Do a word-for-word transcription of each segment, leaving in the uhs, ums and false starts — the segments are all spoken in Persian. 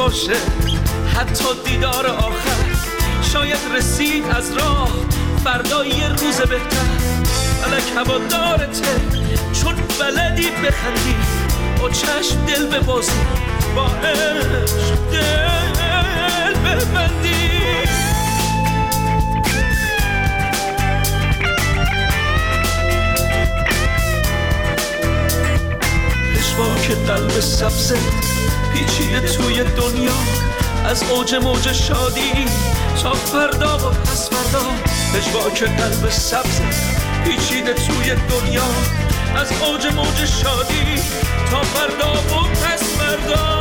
باشه حتی دیدار آخر، شاید رسید از راه فردا یه روز بهتر. فلک هوادارته چون بلدی بخندی، با چشم دل ببازی، با عشق دل ببندی. پشواک قلب سبزه پیچیده توی دنیا، از اوج موج شادی تا فردا و پس فردا. پشواک قلب سبزه پیچیده توی دنیا، از اوج موج شادی تا فردا و پس فردا.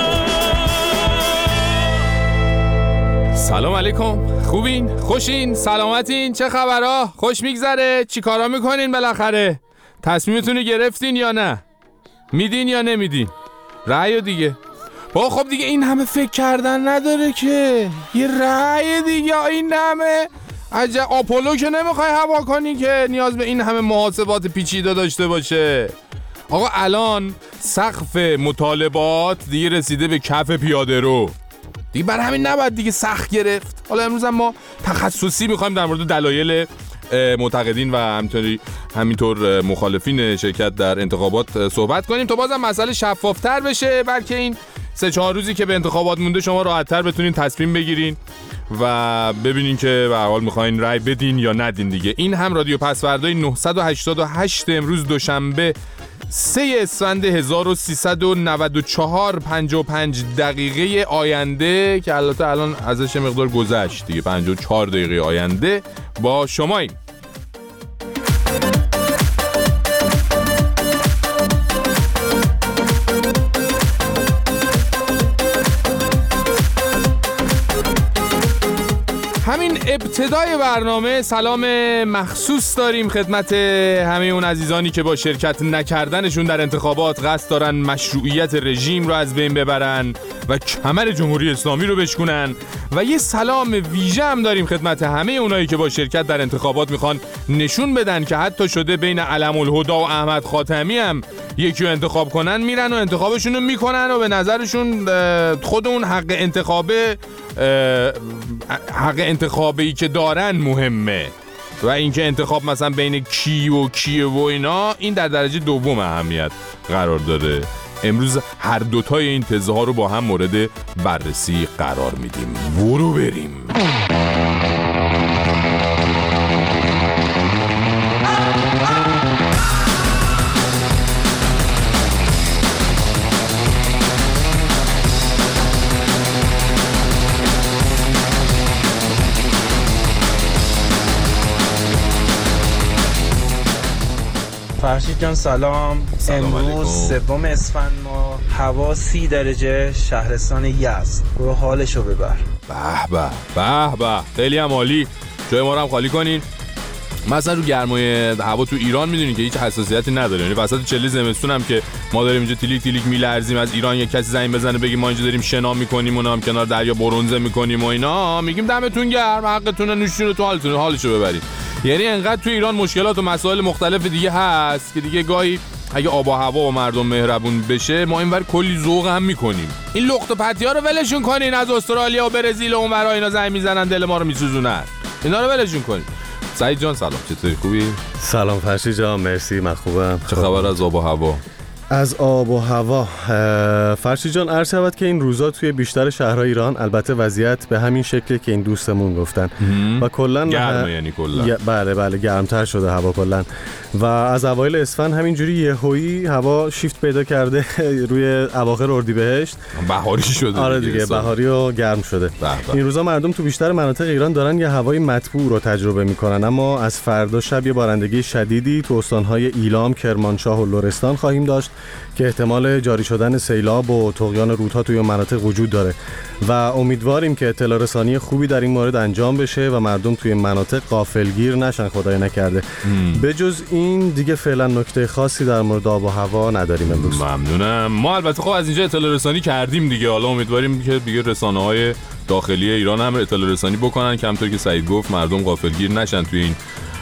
سلام علیکم، خوبین؟ خوشین؟ سلامتین؟ چه خبرها؟ خوش میگذره؟ چی کارا میکنین بالاخره؟ تصمیمتون رو گرفتین یا نه؟ میدین یا نمیدین؟ رأی دیگه. با خب دیگه این همه فکر کردن نداره که، یه رأی دیگه. این همه عجب آپولو که نمیخوای هوا کنی که نیاز به این همه محاسبات پیچیده داشته باشه. آقا الان سقف مطالبات دیگه رسیده به کف پیاده رو دیگه، بر همین نباید دیگه سخت گرفت. حالا امروز هم ما تخصصی میخوایم در مورد دلایل معتقدین و همینطوری همینطور مخالفین شرکت در انتخابات صحبت کنیم تا بازم مسئله شفافتر بشه، بلکه این سه چهار روزی که به انتخابات مونده شما راحت‌تر بتونین تصمیم بگیرین و ببینین که به هر حال میخواین رای بدین یا ندین دیگه. این هم رادیو پسوردای نهصد و هشتاد و هشت امروز دوشنبه سه اسفند هزار و سیصد و نود و چهار، پنجاه و پنج دقیقه آینده که البته الان ازش مقدار گذشت دیگه، پنجاه و چهار دقیقه آینده با شماییم. همین ابتدای برنامه سلام مخصوص داریم خدمت همه اون عزیزانی که با شرکت نکردنشون در انتخابات قصد دارن مشروعیت رژیم رو از بین ببرن و کمر جمهوری اسلامی رو بشکنن، و یه سلام ویژه هم داریم خدمت همه اونایی که با شرکت در انتخابات میخوان نشون بدن که حتی شده بین علم الهدا و احمد خاتمی هم یکی رو انتخاب کنن، میرن و انتخابشون رو میکنن و به نظرشون خود اون حق انتخابه حق انتخابی که دارن مهمه و اینکه انتخاب مثلا بین کی و کیه و اینا این در درجه دوم اهمیت قرار داره. امروز هر دوتای این تزه ها رو با هم مورد بررسی قرار میدیم. برو بریم. فرشید جان سلام. امروز سوم اسفند ما هوا سی درجه شهرستان یزد. برو حالشو ببر. به به به به خیلی هم عالی. جای ما رو هم خالی کنین. مثلا رو گرمای هوا تو ایران میدونین که هیچ حساسیتی نداره، یعنی وسط چلی زمستون هم که ما داریم اینجا تیلیک تیلیک میلرزیم از ایران یک کسی زنگ بزنه بگیم ما اینجا داریم شنا میکنیم و هم کنار دریا برنزه میکنیم و اینا، میگیم دمتون گرم، حقتونه، نوشین رو تو حالتون حالشو ببرید. یعنی انقدر تو ایران مشکلات و مسائل مختلف دیگه هست که دیگه گاهی اگه آب و هوا و مردم مهربون بشه ما اینور کلی ذوق هم میکنیم. این لخت و پتی‌ها رو ولشون کنین، از استرالیا و برزیل و اونورا اینا زنگ میزنن دل ما رو میسوزونن، اینا رو ولشون کنین. سعید جان سلام، چطوری؟ خوبی؟ سلام فرشید جان، مرسی، من خوبم. چه خبر از آب و هوا؟ از آب و هوا فرشید جان عرض شود که این روزا توی بیشتر شهرهای ایران البته وضعیت به همین شکلی که این دوستمون گفتن و کلا گرمه، یعنی کلا بله بله گرمتر شده هوا کلا، و از اوایل اسفند همینجوری یهویی هوا شیفت پیدا کرده روی اواخر اردیبهشت بهاری شده. آره دیگه بهاری و گرم شده. بحبه. این روزا مردم تو بیشتر مناطق ایران دارن یه هوای مطبوع رو تجربه میکنن، اما از فردا شب یه بارندگی شدیدی تو استانهای ایلام، کرمانشاه و لرستان خواهیم داشت که احتمال جاری شدن سیلاب و طغیان رودها توی مناطق وجود داره و امیدواریم که اطلاع رسانی خوبی در این مورد انجام بشه و مردم توی مناطق غافلگیر نشن، خدای نکرده. به جز این دیگه فعلا نکته خاصی در مورد آب و هوا نداریم امروز. ممنونم. ما البته خب از اینجا اطلاع رسانی کردیم دیگه، حالا امیدواریم که دیگه رسانه‌های داخلی ایران هم اطلاع رسانی بکنن که همونطور که سعید گفت مردم غافلگیر نشن توی این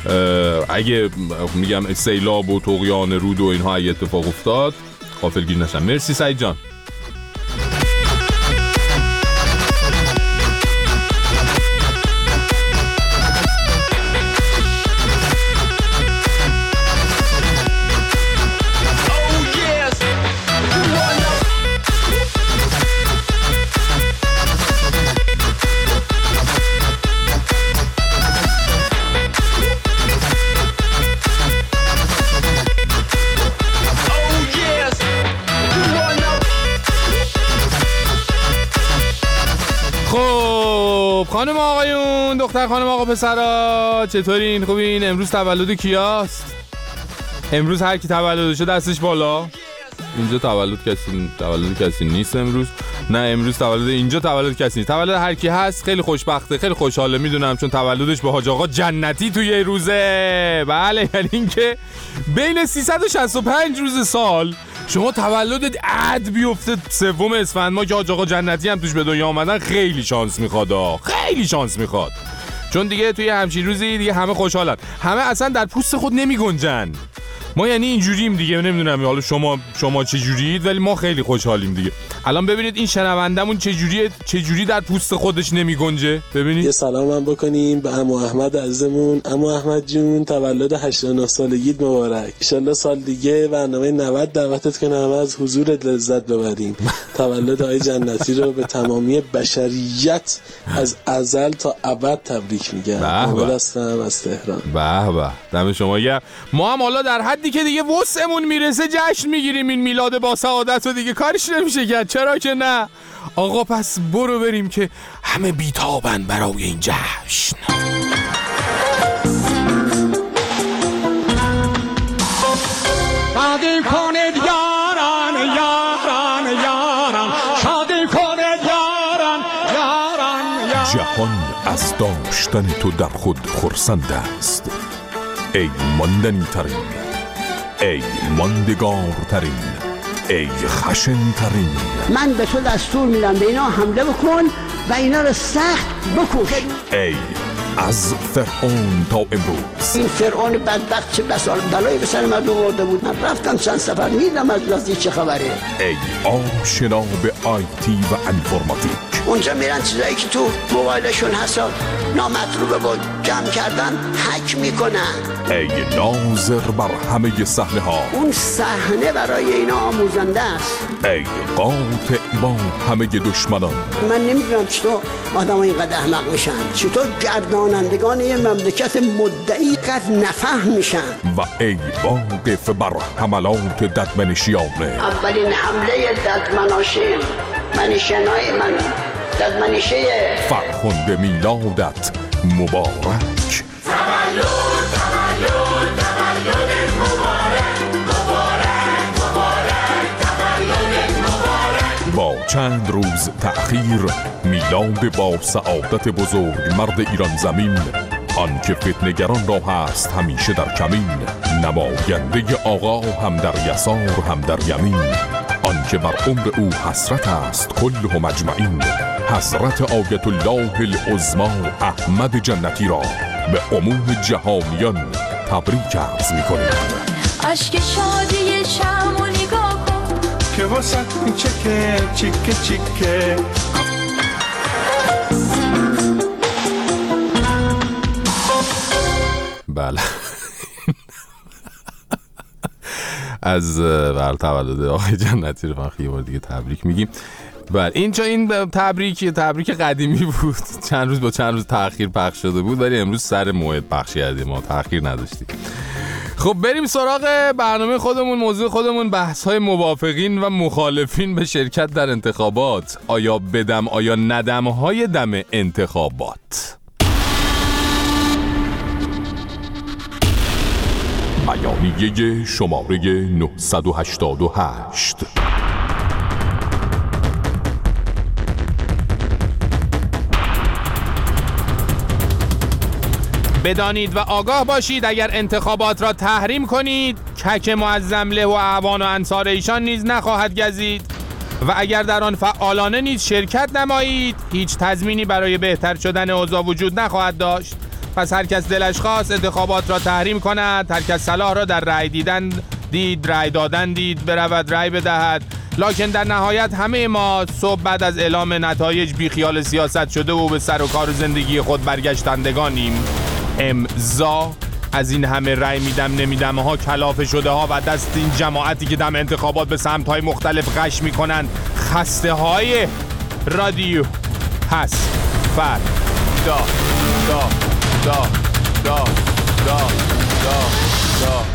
اگه میگم سیلاب و طغیان رود و اینها اگه اتفاق افتاد غافلگیر نشن. مرسی سعید جان. خانم آقایون، دختر خانم آقا پسرا، چطورین؟ خوبین؟ امروز تولد کیاست؟ امروز هر کی تولدشه دستش بالا. اینجا تولد کسی تولد کسی نیست امروز. نه امروز تولد اینجا تولد کسی نیست. تولد هر کی هست خیلی خوشبخته، خیلی خوشحاله، میدونم، چون تولدش با حاج آقا جنتی توی روزه. بله، یعنی اینکه بین سیصد و شصت و پنج روز سال شما تولدت عد بیفته سوم اسفند ماه که حاج آقا جنتی هم توش به دنیا آمدن، خیلی شانس میخواد. خیلی شانس میخواد، چون دیگه توی همچین روزی دیگه همه خوشحالن، همه اصلا در پوست خود نمیگنجن. ما یعنی اینجوریم دیگه، نمیدونم حالا شما شما چه جورید، ولی ما خیلی خوشحالیم دیگه. الان ببینید این شنوندمون چه جوریه، چه جوری در پوست خودش نمیگنجه. ببینید. یه سلام هم بکنیم به عمو احمد عزیزمون. عمو احمد جون تولد هشتاد و نه سالگیت مبارک. ان شاءالله سال دیگه برنامه نود دعوتت کنم از حضورت لذت ببریم. تولد آقای جنتی رو به تمامی بشریت از ازل تا ابد تبریک میگم. احمد هستم از تهران. به به، دم شما گرم. ما هم حالا در حدی که دیگه وسعمون میرسه جشن میگیریم این میلاد با سعادت رو، دیگه کارش نمیشه کرد، چرا که نه. آقا پس برو بریم که همه بیتابن برای این جشن. شادی کنید یاران یاران یاران، شادی کنید یاران یاران یاران. جهان از داشتن تو در خود خرسند است، ای ماندنی ترین، ای ماندگار ترین، ای خشن ترین. من به تو دستور میدم به اینا حمله بکن و اینا رو سخت بکش. ای از فرعون تا امروز، این فرعون بدبخت چه بسال بلایی به سر مردم آورده بود. من رفتم چند سفر میدم از لحظه چه خبره. ای آشنا به آیتی و انفرماتیک، اونجا میرن چیزایی که تو موبایلشون هست نامطلوبه با جمع کردن هک میکنن. ای ناظر بر همه صحنه ها، اون صحنه برای اینا آموزنده است. ای قاطع با همه دشمنان. من نمیدونم چطور آدم ها اینقدر احمق میشن، چطور گردانندگان یه مملکت مدعی قد نفهم میشن. و ای واقف بر حملات ددمنشیانه. اولین حمله ددمناشین منیشنای من ددمنیشه فرخنده میلادت مبارک. تولد تولد تولد مبارک مبارک مبارک تولد مبارک. با چند روز تأخیر میلاد با سعادت بزرگ مرد ایران زمین، آن که فتنگران را هست همیشه در کمین، نماینده آقا هم در یسار هم در یمین، آن که بر عمر او حسرت است کله مجمعین، حضرت آیت الله العظما احمد جنتی را به عموم جهانیان تبریک عرض می‌کنیم. اشک شادی شمو نگاه کن که واسه چکه چکه چکه. بله از بر تولد آقای جنتی رو یه بار دیگه تبریک میگیم. بله این چون این تبریک تبریک قدیمی بود، چند روز با چند روز تأخیر پخش شده بود، ولی امروز سر موعد پخش کردیم، ما تأخیر نداشتیم. خب بریم سراغ برنامه خودمون. موضوع خودمون بحث های موافقین و مخالفین به شرکت در انتخابات. آیا بدم آیا ندم های دم انتخابات. بیانیه شماره نهصد و هشتاد و هشت. بدانید و آگاه باشید اگر انتخابات را تحریم کنید کک معظم له و اعوان و انصار ایشان نیز نخواهد گزید و اگر در آن فعالانه نیز شرکت نمایید هیچ تضمینی برای بهتر شدن اوضاع وجود نخواهد داشت. پس هر کس دلش خواست انتخابات را تحریم کند، هر کس صلاح را در رأی دیدن دید، رأی دادن دید، برود رأی بدهد. لکن در نهایت همه ما صبح بعد از اعلام نتایج بی خیال سیاست شده و به سر و کار زندگی خود برگشتندگانیم. امضا از این همه رأی میدم نمیدم ها، کلافه شده ها و دست این جماعتی که دم انتخابات به سمت های مختلف غش میکنن، خسته های رادیو هست فر دا دا دا دا دا دا دا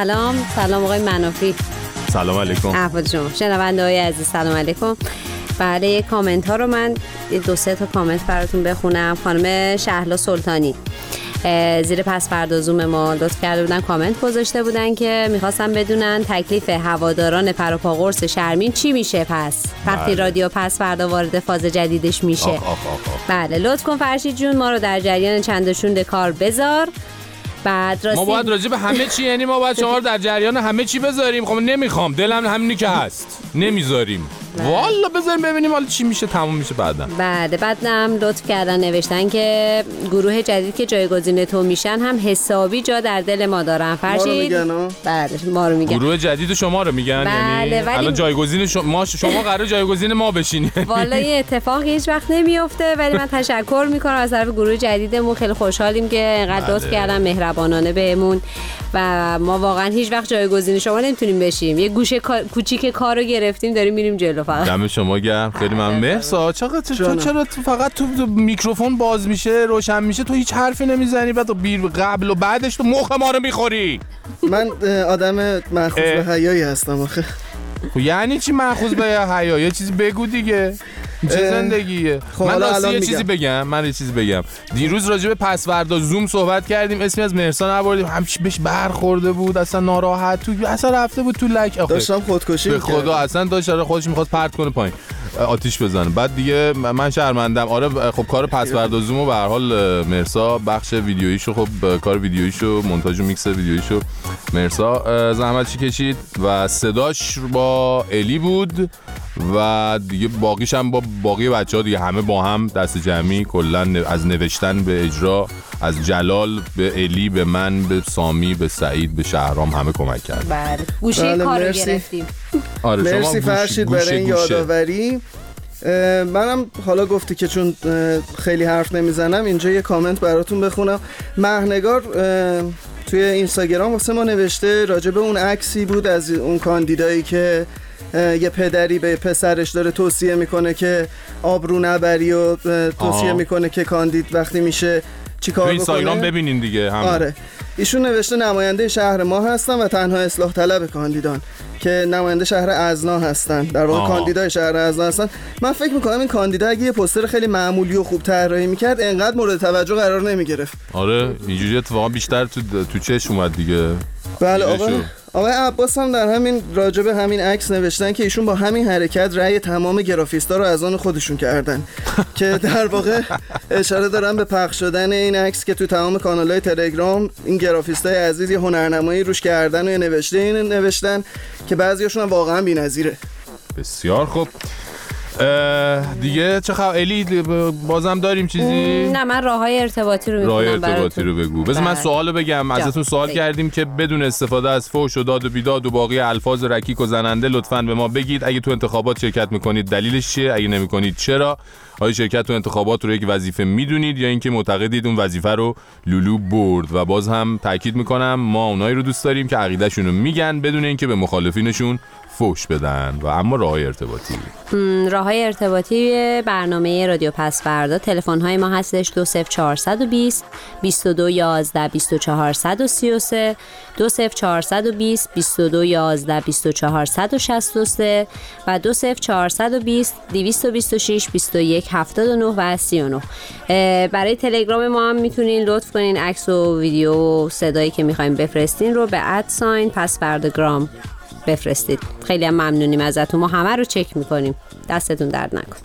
سلام سلام آقای منافی. سلام علیکم. احوال شما شنونده های عزیز، سلام علیکم. بله یک کامنت ها رو من دو سه تا کامنت براتون بخونم. خانم شهلا سلطانی زیر پس فردا زوم ما لطف کرده بودن، کامنت گذاشته بودن که میخواستن بدونن تکلیف هواداران پروپا قرص شرمین چی میشه پس وقتی بله. رادیو پس فردا وارد فاز جدیدش میشه. آخ آخ آخ آخ. بله لطف کن فرشید جون ما رو در جریان چندشون کار بذار. بعد راستی ما باید راجع به همه چی، یعنی ما باید شما رو در جریان همه چی بذاریم. خب نمیخوام، دلم همینی که هست نمیذاریم. والا بذاریم ببینیم حالا چی میشه، تموم میشه بعدا. بعد بعدم لطف کردن نوشتن که گروه جدید که جایگزین تو میشن هم حسابی جا در دل ما دارن. فرشید بله ما رو میگن. گروه جدید شما رو میگن؟ بله یعنی ولی... الان جایگزین شما شما قرار جایگزین ما بشین. والا این اتفاقی هیچ وقت نمیفته، ولی من تشکر میکنم از طرف گروه جدیدمون. خیلی خوشحالیم که انقدر لطف کردن مهربانانه بهمون و ما واقعا هیچ وقت جایگزین شما نمیتونیم بشیم. یه گوشه کوچیک کارو گرفتیم داریم میریم جلو. دم شما گرم، خیلی ممنون. مهرسا چقدر تو چرا تو فقط تو میکروفون باز میشه روشن میشه تو هیچ حرفی نمیزنی، بعد بیر قبل و بعدش تو مخ ما رو میخوری؟ من آدم مأخوذ به حیایی هستم آخه. یعنی چی مأخوذ به حیا؟ یه چیزی بگو دیگه. چه زندگیه؟ خب من راستی یه میگم. چیزی بگم من یه چیزی بگم دیروز راجع به پسوردا زوم صحبت کردیم، اسمی از مهرسا نبردیم، همش بهش برخورده بود، اصلا ناراحت تو اصلا رفته بود تو لک. آخه داشتم خودکشی به خدا میکرد. اصلا داشت خودش میخواست پرت کنه پایین آتیش بزنه. بعد دیگه من شرمندم. آره خب کار پسوردا زومو به هر حال مهرسا بخش ویدیوییشو خب کار ویدیوییشو مونتاژ و میکس ویدیوییشو مهرسا زحمتش کشید و صداش با الی بود و دیگه باقیش هم با باقی بچه‌ها دیگه همه با هم دست جمعی کلا از نوشتن به اجرا، از جلال به الی به من به سامی به سعید به شهرام همه کمک کرد. بله گوشه کارو گرفتیم. آره مرسی فرشید برای این یادآوری. منم حالا گفتی که چون خیلی حرف نمیزنم اینجا یه کامنت براتون بخونم. مهنگار توی اینستاگرام واسه ما نوشته راجع به اون عکسی بود از اون کاندیدایی که یه پدری به پسرش داره توصیه میکنه که آبرو نبری و توصیه آه. میکنه که کاندید وقتی میشه چی کار بکنه. اینستاگرام ببینین دیگه هم. آره ایشون نوشته نماینده شهر ما هستن و تنها اصلاح طلب کاندیدان که نماینده شهر ازنا هستن، در واقع کاندیدای شهر ازنا هستن. من فکر میکنم این کاندیدا اگه یه پوستر خیلی معمولی و خوب طراحی میکرد انقدر مورد توجه قرار نمیگرفت. آره اینجوری اتفاقا بیشتر تو تو چش اومد دیگه. بله آقا آقای عباس هم در همین راجب همین عکس نوشتن که ایشون با همین حرکت رأی تمام گرافیستا رو از آن خودشون کردن که در واقع اشاره دارن به پخش شدن این عکس که تو تمام کانال‌های تلگرام این گرافیستای عزیز یه هنرنمایی روش کردن و یه نوشته این نوشتن که بعضیاشون هم واقعا بی‌نظیره. بسیار خوب. دیگه چه خبر الی بازم داریم چیزی؟ نه من راههای ارتباطی رو میگم. راه ارتباطی رو بگو. بذار من سوالو بگم. ازتون سوال بگم. کردیم که بدون استفاده از فحش و داد و بیداد و باقی الفاظ رکیک و زننده لطفاً به ما بگید اگه تو انتخابات شرکت میکنید دلیلش چیه، اگه نمیکنید چرا، آیا شرکت تو انتخابات رو یک وظیفه میدونید یا اینکه معتقدید اون وظیفه رو لولو برد. و باز هم تاکید میکنم ما اونایی رو دوست داریم که عقیدهشون رو میگن بدون اینکه به مخالفینشون فوش بدن. و اما راههای ارتباطی راههای ارتباطی برنامه رادیو پس فردا تلفن های ما هستش دو صفر چهارصد و بیست بیست و دو یازده بیست و چهارصد و سی و سه دو صفر چهارصد و بیست بیست و دو یازده بیست و چهارصد و شصت و سه و دو صفر چهارصد و بیست دویست و بیست و شش بیست و یک هفتاد و نه و سی و نه. برای تلگرام ما هم میتونین لطف کنین عکس و ویدیو و صدایی که میخوایم بفرستین رو به ادساین پس فرداگرام بفرستید. خیلی هم ممنونیم ازتون، ما همه رو چک میکنیم. دستتون درد نکن.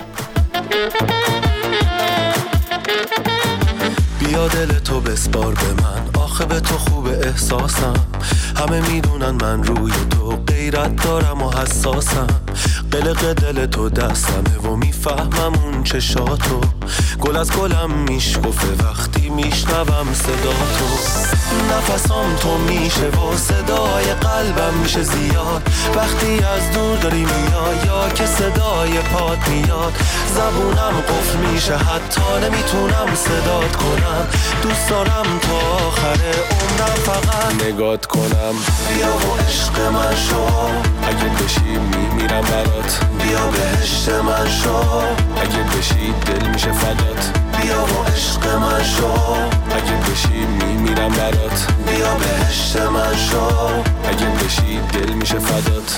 بیا دل تو بسپار به من، آخه به تو خوب احساسم. همه میدونن من روی تو غیرت دارم و حساسم. قلق دل تو دستمه و میفهمم اون چشاتو. گل از گلم میشکفه وقتی میشنوم صدا تو. نفسام تو میشه و صدای قلبم میشه زیاد وقتی از دور داری میای یا که صدای پات میاد. زبونم قفل میشه حتی نمیتونم صدات کنم. دوست دارم تا آخر عمرم فقط نگات کنم. بیا و عشق من شو اگه بشی میمیرم برات. بیا بهشت من شو اگه بشی دل میشه فدات. بیا و عشق من شو اگه بشی میمیرم برات. بیا بیا بهشت من شو، اگه بشی دل میشه فدات.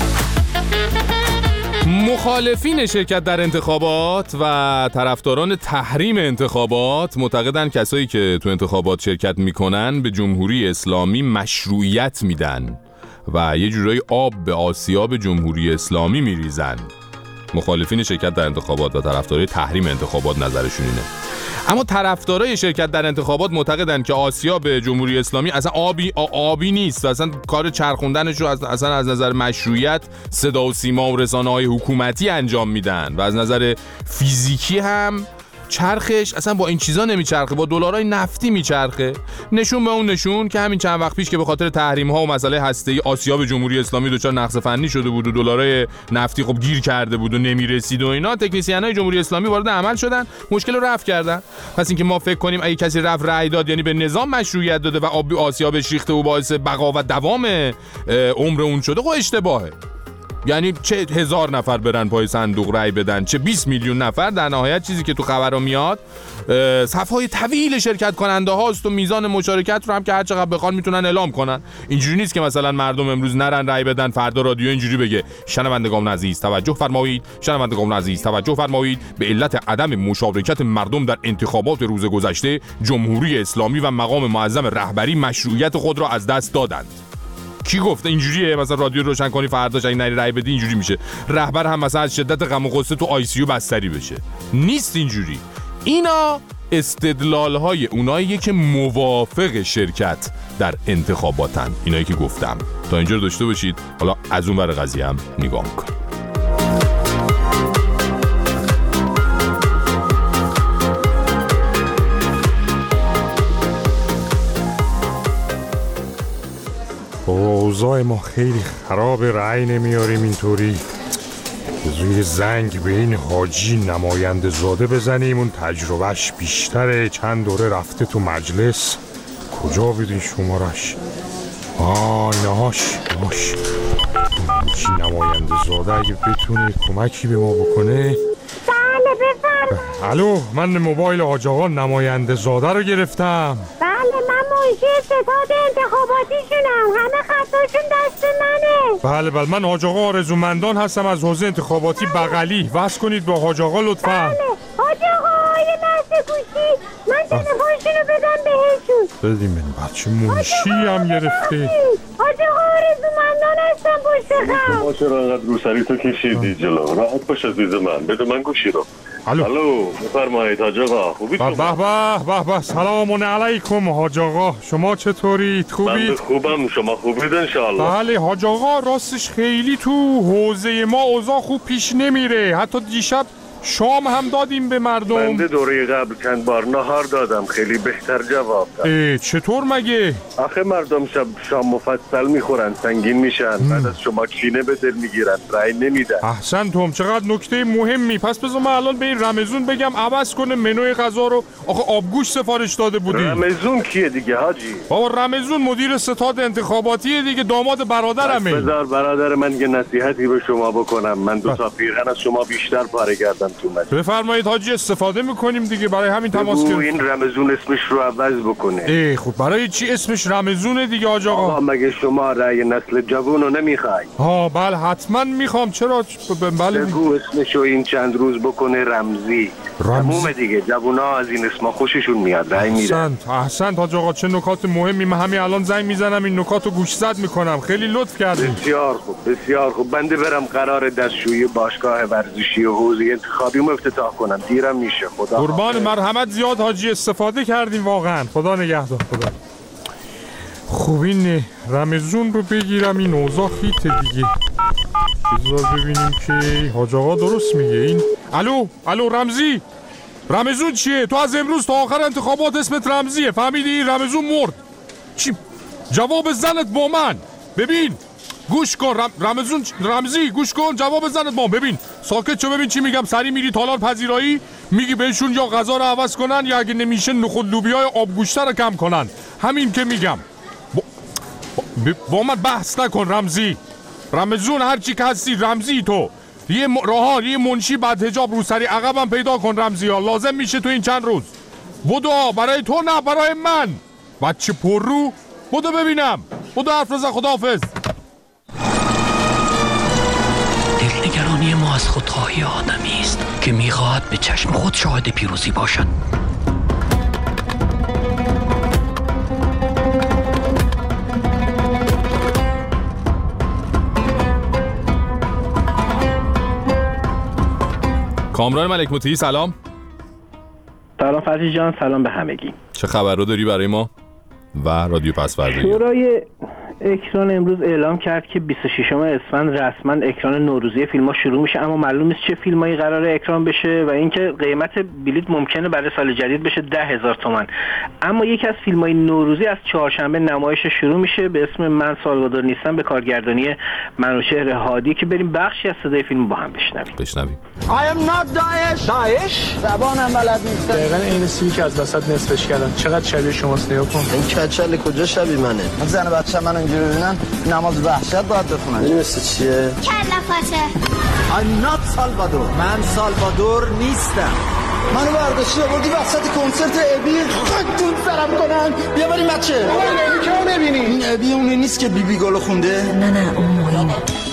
مخالفین شرکت در انتخابات و طرفداران تحریم انتخابات معتقدن کسایی که تو انتخابات شرکت میکنن به جمهوری اسلامی مشروعیت میدن و یه جورایی آب به آسیاب جمهوری اسلامی میریزن. مخالفین شرکت در انتخابات و طرفدارای تحریم انتخابات نظرشون اینه. اما طرفدارای شرکت در انتخابات معتقدن که آسیاب جمهوری اسلامی اصلا آبی آبی نیست و اصلا کار چرخوندنش رو اصلا از نظر مشروعیت صدا و سیما و رسانه‌های حکومتی انجام میدن و از نظر فیزیکی هم چرخش اصلا با این چیزا نمیچرخه، با دلارای نفتی میچرخه. نشون به اون نشون که همین چند وقت پیش که به خاطر تحریم ها و مسئله هسته‌ای آسیاب جمهوری اسلامی دچار نقص فنی شده بود و دلارای نفتی خب گیر کرده بود و نمیرسید و اینا، تکنسینای جمهوری اسلامی وارد عمل شدن، مشکل رو رفع کردن. پس اینکه ما فکر کنیم اگه کسی رفت رأی داد یعنی به نظام مشروعیت داده و آب آسیابش ریخته و باعث بقا و دوام عمر اون شده، خب اشتباهه. یعنی چه هزار نفر برن پای صندوق رای بدن، چه بیست میلیون نفر، در نهایت چیزی که تو خبرها میاد صفهای طویل شرکت کننده هاست و میزان مشارکت رو هم که هر چقدر بخوان میتونن اعلام کنن. اینجوری نیست که مثلا مردم امروز نرن رای بدن فردا رادیو اینجوری بگه شنوندگان عزیز توجه فرمایید، شنوندگان عزیز توجه فرمایید، به علت عدم مشارکت مردم در انتخابات روز گذشته جمهوری اسلامی و مقام معظم رهبری مشروعیت خود را از دست دادند. کی گفته اینجوریه؟ مثلا رادیو روشن کنی فرداش اگه نری رای بدی اینجوری میشه، رهبر هم مثلا از شدت غم و غصه تو آی سی یو بستری بشه. نیست اینجوری. اینا استدلال‌های اوناییه که موافق شرکت در انتخاباتن، اینایی که گفتم. تا اینجا رو داشته باشید، حالا از اون ور قضیه هم نگاه می‌کنیم. اوضاع ما خیلی خراب، رأی نمیاریم اینطوری. روی زنگ به این حاجی نماینده زاده بزنیم، اون تجربهش بیشتره، چند دوره رفته تو مجلس. کجا بدین شمارش؟ آه نهاش نهاش حاجی نماینده زاده اگه بتونه کمکی به ما بکنه. بله بفرمایید. الو، من موبایل حاج آقا نماینده زاده رو گرفتم. بله من منشی ستاد انتخاباتیشونم، همه خطاشون دست منه. بله بله من حاج آقا آرزومندان هستم از حوزه انتخاباتی بغلی. وصل کنید با حاج آقا لطفا. بله حاج آقا آیه نسل گوشی، من تلفنشون رو بدم بهشون. بدیم من بچه منشی هم گرفته. حاج آقا آرزومندان هستم پشت خط. ما چرا انقدر روسری تو کشیدی جلو؟ راحت باش عزیز من، بده من گوشی رو. الو الو بفرمایید حاج آقا، خوبید شما؟ به به به به سلام علیکم حاج آقا، شما چطورید؟ خوبید؟ من خوبم، شما خوبید ان شاء الله؟ بله حاج آقا، راستش خیلی تو حوزه ما اوضاع خوب پیش نمیره. حتی دیشب شام هم دادیم به مردم. بنده دوره قبل چند بار نهار دادم، خیلی بهتر جواب داد. چطور مگه؟ آخه مردم شب شام مفصل میخورن، سنگین میشن، بعد از شما کینه به دل میگیرن، رای نمیدن. احسن توم، چقدر نکته مهمی. پس بذار من الان به این رمزون بگم عوض کنه منوی غذا رو. آخه آبگوش سفارش داده بودیم. رمزون کیه دیگه حاجی؟ بابا رمزون مدیر ستاد انتخاباتیه دیگه، داماد برادرمه. بذار برادر من یه نصیحتی به شما بکنم، من دو تا پیرهن از شما بیشتر پاره کردم. بفرمایید حاجی، استفاده میکنیم دیگه، برای همین تماس کردیم. این رمزون اسمش رو عوض بکنه. ای خب برای چی اسمش رمزونه دیگه حاج آقا؟ آقا مگه شما رأی نسل جوون رو نمیخوای؟ ها بله حتما میخوام. چرا؟ بله بگو اسمشو این چند روز بکنه رمزی. تمومه دیگه، جوونا از این اسما خوششون میاد، رأی میدن. احسنت احسنت حاج آقا، چه نکات مهمی. من همین الان زنگ میزنم این نکاتو گوشزد میکنم. خیلی لطف کردین. بسیار خوب بسیار خوب. بنده برم قرار دستشویی باشگاه ورزشی و حوزه انتخابی افتتاح کنم، دیرم میشه. خدا قربان مرحمت زیاد حاجی، استفاده کردیم واقعا. خدا نگهدار. خدا خوب. این رمزون رو بگیرم، این اوضاع خیته دیگه. بذار ببینیم که حاج آقا درست میگه. این الو الو رمزی، رمزون چیه؟ تو از امروز تا آخر انتخابات اسمت رمزیه، فهمیدی؟ رمزون مرد. چی؟ جواب زنت با من. ببین گوش کن رم... رمزون رمزی گوش کن، جواب زنت با من. ببین ساکت شو، ببین چی میگم. سری میری تالار پذیرایی، میگی بهشون یا غذا رو عوض کنن یا اگه نمیشه نخود لوبیای آبگوشته رو کم کنن. همین که میگم. با, با... با من بحث نکن رمزی. رمزون هرچی که هستی رمزی. تو یه م... راهان یه منشی بعد حجاب رو سری عقبم پیدا کن رمزی ها، لازم میشه تو این چند روز. بدو برای تو نه برای من. بچه پر رو بودو ببینم. بودو حرف بزن. خداحافظ. دلنگرانی ما از خودخواهی آدمی است که میخواهد به چشم خود شاهد پیروزی باشد. کامران ملک مطیعی سلام. سلام فرشید جان، سلام به همگی. چه خبر رو داری برای ما و رادیو پسوردگی؟ شورای اکران امروز اعلام کرد که بیست و ششم اسفند رسما اکران نوروزی فیلم‌ها شروع میشه، اما معلوم نیست چه فیلمایی قراره اکران بشه و اینکه قیمت بلیت ممکنه برای سال جدید بشه ده هزار تومان. اما یکی از فیلم‌های نوروزی از چهارشنبه نمایش شروع میشه به اسم من سالوادور نیستم، به کارگردانی منوچهر هادی، که بریم بخشی از صدای فیلم با هم بشنویم. بشنویم. I am not Daesh. Daesh؟ زبانم بلد نیستم. دقیقاً این سیلی که از وسط نصفش کردن. چقدر شبیه شماست نگاه کن. این کچل کجا شبیه منه؟ من زن بچه من اینجوری ببینن نماز وحشت باید بخونن. این مثل چیه؟ کلا پاشه. I'm not سالوادور. من سالوادور نیستم. منو برداشتی آوردی وسط کنسرت ابی خاکتون سرم کنن. بیا بریم بچه. ابی که اون نبینی. این ابی اونی نیست که بیبی گلو خونده؟ نه نه اون موینه.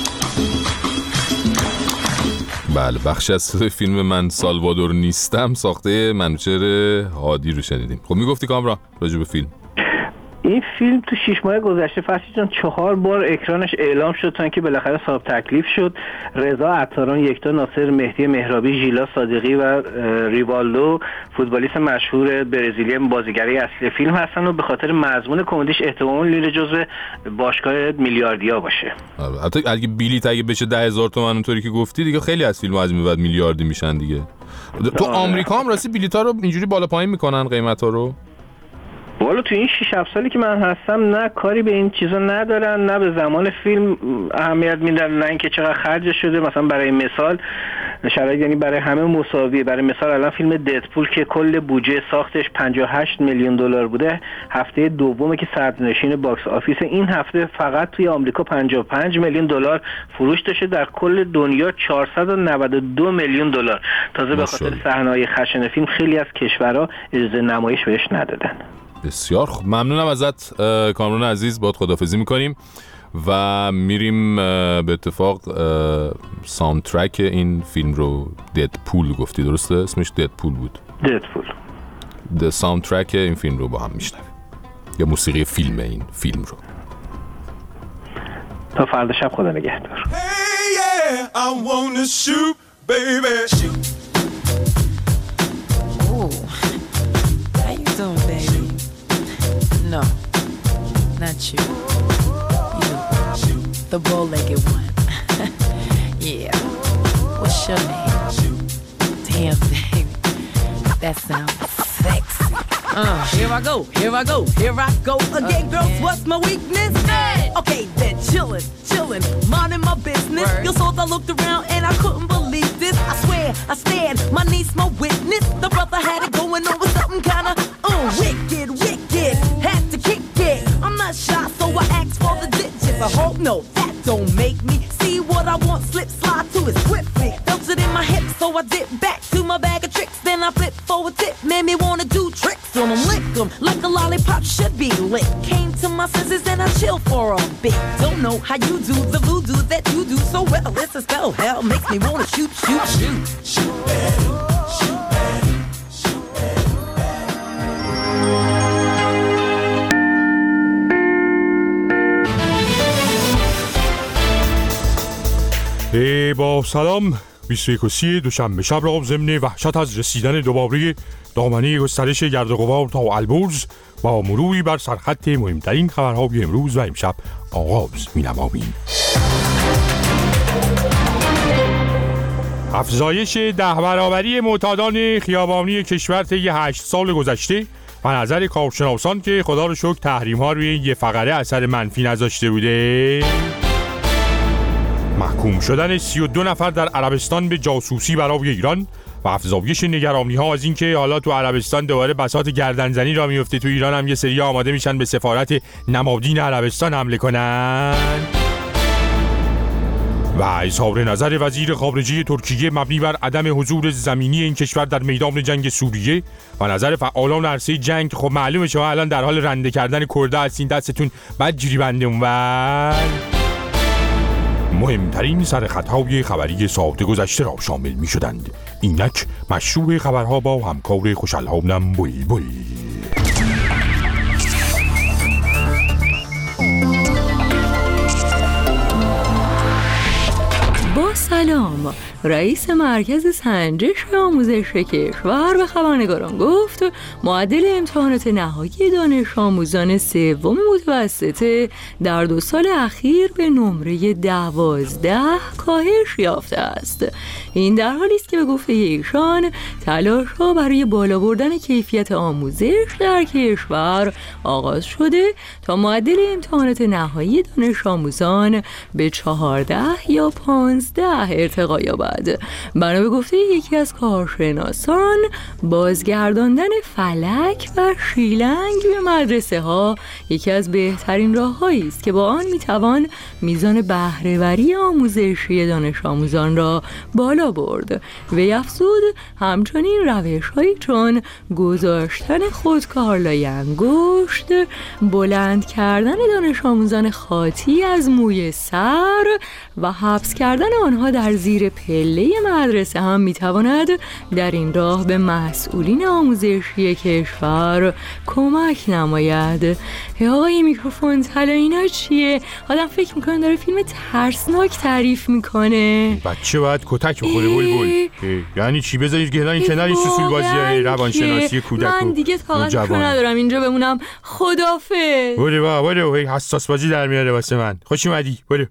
بله، بخش از فیلم من سالوادور نیستم ساخته منوچهر هادی رو شنیدیم. خب میگفتی کامران راجع به فیلم؟ این فیلم تو شش ماه گذشته فرشید جان چهار بار اکرانش اعلام شد تا اینکه بالاخره صاحب تکلیف شد. رضا عطاران، یکتا ناصر، مهدی مهرابی، ژیلا صادقی و ریوالدو فوتبالیست مشهور برزیلی بازیگری اصلی فیلم هستن و به خاطر مضمون کمدیش احتمال میره جزو باشگاه میلیاردیا باشه. حتی اگه بلیط اگه بشه ده هزار تومان اونطوری که گفتی دیگه خیلی از فیلم‌ها از این بعد میلیاردی میشن دیگه. تو آمریکا هم راستی بلیط‌ها رو اینجوری بالا پایین میکنن قیمتا رو؟ والا تو این شش هفت سالی که من هستم نه کاری به این چیزا ندارن، نه به زمان فیلم اهمیت میدن، نه اینکه چقدر خرج شده. مثلا برای مثال شرایط یعنی برای همه مساویه. برای مثال الان فیلم ددپول که کل بودجه ساختش پنجاه و هشت میلیون دلار بوده، هفته دومه که صدرنشین باکس آفیس، این هفته فقط توی آمریکا پنجاه و پنج میلیون دلار فروش داشته، در کل دنیا چهارصد و نود و دو میلیون دلار. تازه به خاطر صحنه‌های خشن فیلم خیلی از کشورها اجازه نمایش بهش ندادن. بسیار خوب، ممنونم ازت کامران عزیز، باهات خداحافظی میکنیم و میریم به اتفاق ساوندترک این فیلم رو ددپول گفتی درسته؟ اسمش ددپول بود. ددپول. د ساوندترک این فیلم رو با هم میشنویم یا موسیقی فیلم این فیلم رو. تا فردا شب خدا نگهدار. Hey yeah, I wanna shoot, baby. Shoot. Ooh. How you doing, baby? No, not you. You, the bow-legged one. Yeah. What's your name? Damn, baby, that sounds sexy. Uh, here I go, here I go, here I go again, girls. Okay. What's my weakness? Hey. Okay, then chillin', chillin', minding my business. Word. You saw I looked around and I couldn't believe this. I swear, I stand, my niece, my witness. The brother had it going on with something kinda uh, wicked, wicked. Had to kick it. I'm not shy, so I asked for the digits. I hope no, that don't make me see what I want. Slip, slide to it swiftly. Felt it in my hips, so I dip back to my bag of tricks. Then I flip for a tip, made me wanna do tricks on them, lick them like a lollipop should be lit. Came to my senses and I chill for a bit. Don't know how you do the voodoo that you do so well. It's a spell, hell makes me wanna shoot, shoot, shoot. Shoot, baby, shoot, baby, shoot, baby. با سلام، بیست و یک و سی دوشنبه شب را ضمن وحشت از رسیدن دوباره دامنه گسترش گرد و غبار تا البرز با مروری بر سرخط مهمترین خبرهای امروز و امشب آغاز می‌نماییم. افزایش ده برابری معتادان خیابانی کشور طی هشت سال گذشته و نظر کارشناسان که خدا رو شکر تحریم‌ها روی یه فقره اثر منفی نذاشته بوده. محکوم شدن سی و دو نفر در عربستان به جاسوسی برای ایران و افزایش نگرانی‌ها از این که حالا تو عربستان دوباره بساط گردنزنی را میفته، تو ایران هم یه سری آماده میشن به سفارت نمادین عربستان حمله کنن. و اظهار نظر وزیر خارجه ترکیه مبنی بر عدم حضور زمینی این کشور در میدان جنگ سوریه و نظر فعالان عرصه جنگ. خب معلومه شما الان در حال رنده کردن کرده هستین، دستتون بدجوری بنده اونور. مهمترین سرخطهای خبری ساعت گذشته را شامل می شدند. اینک مشروع خبرها با همکار خوش‌الحالم بلبل. با سلام، رئیس مرکز سنجش آموزش کشور به خبرنگاران گفت معدل امتحانات نهایی دانش آموزان سوم متوسطه در دو سال اخیر به نمره دوازده کاهش یافته است. این در حالی است که به گفته ایشان تلاش‌ها برای بالا بردن کیفیت آموزش در کشور آغاز شده تا معدل امتحانات نهایی دانش آموزان به چهارده یا پانزده ارتقا یابد. بنا به گفته یکی از کارشناسان، بازگرداندن فلک و شیلنگ به مدرسه ها یکی از بهترین راه‌هایی است که با آن میتوان میزان بهره‌وری آموزشی دانش آموزان را بالا برد. وی افزود همچنین روش‌هایی چون گذاشتن خودکارلای انگشت، بلند کردن دانش آموزان خاطی از موی سر و حبس کردن آنها در زیر پله مدرسه هم میتواند در این راه به مسئولین آموزشی کشور کمک نماید. آقای میکروفون طلا اینا چیه؟ آدم فکر میکنه داره فیلم ترسناک تعریف میکنه. بچه باید کتک بخوره بلبل. یعنی چی؟ بذارید که این کنار این سوسول بازی روانشناسی کودک. من دیگه طاقت ندارم اینجا بمونم. خدافظ. برو با برو، حساس بازی در میاره واسه من. خوش اومدی. برو.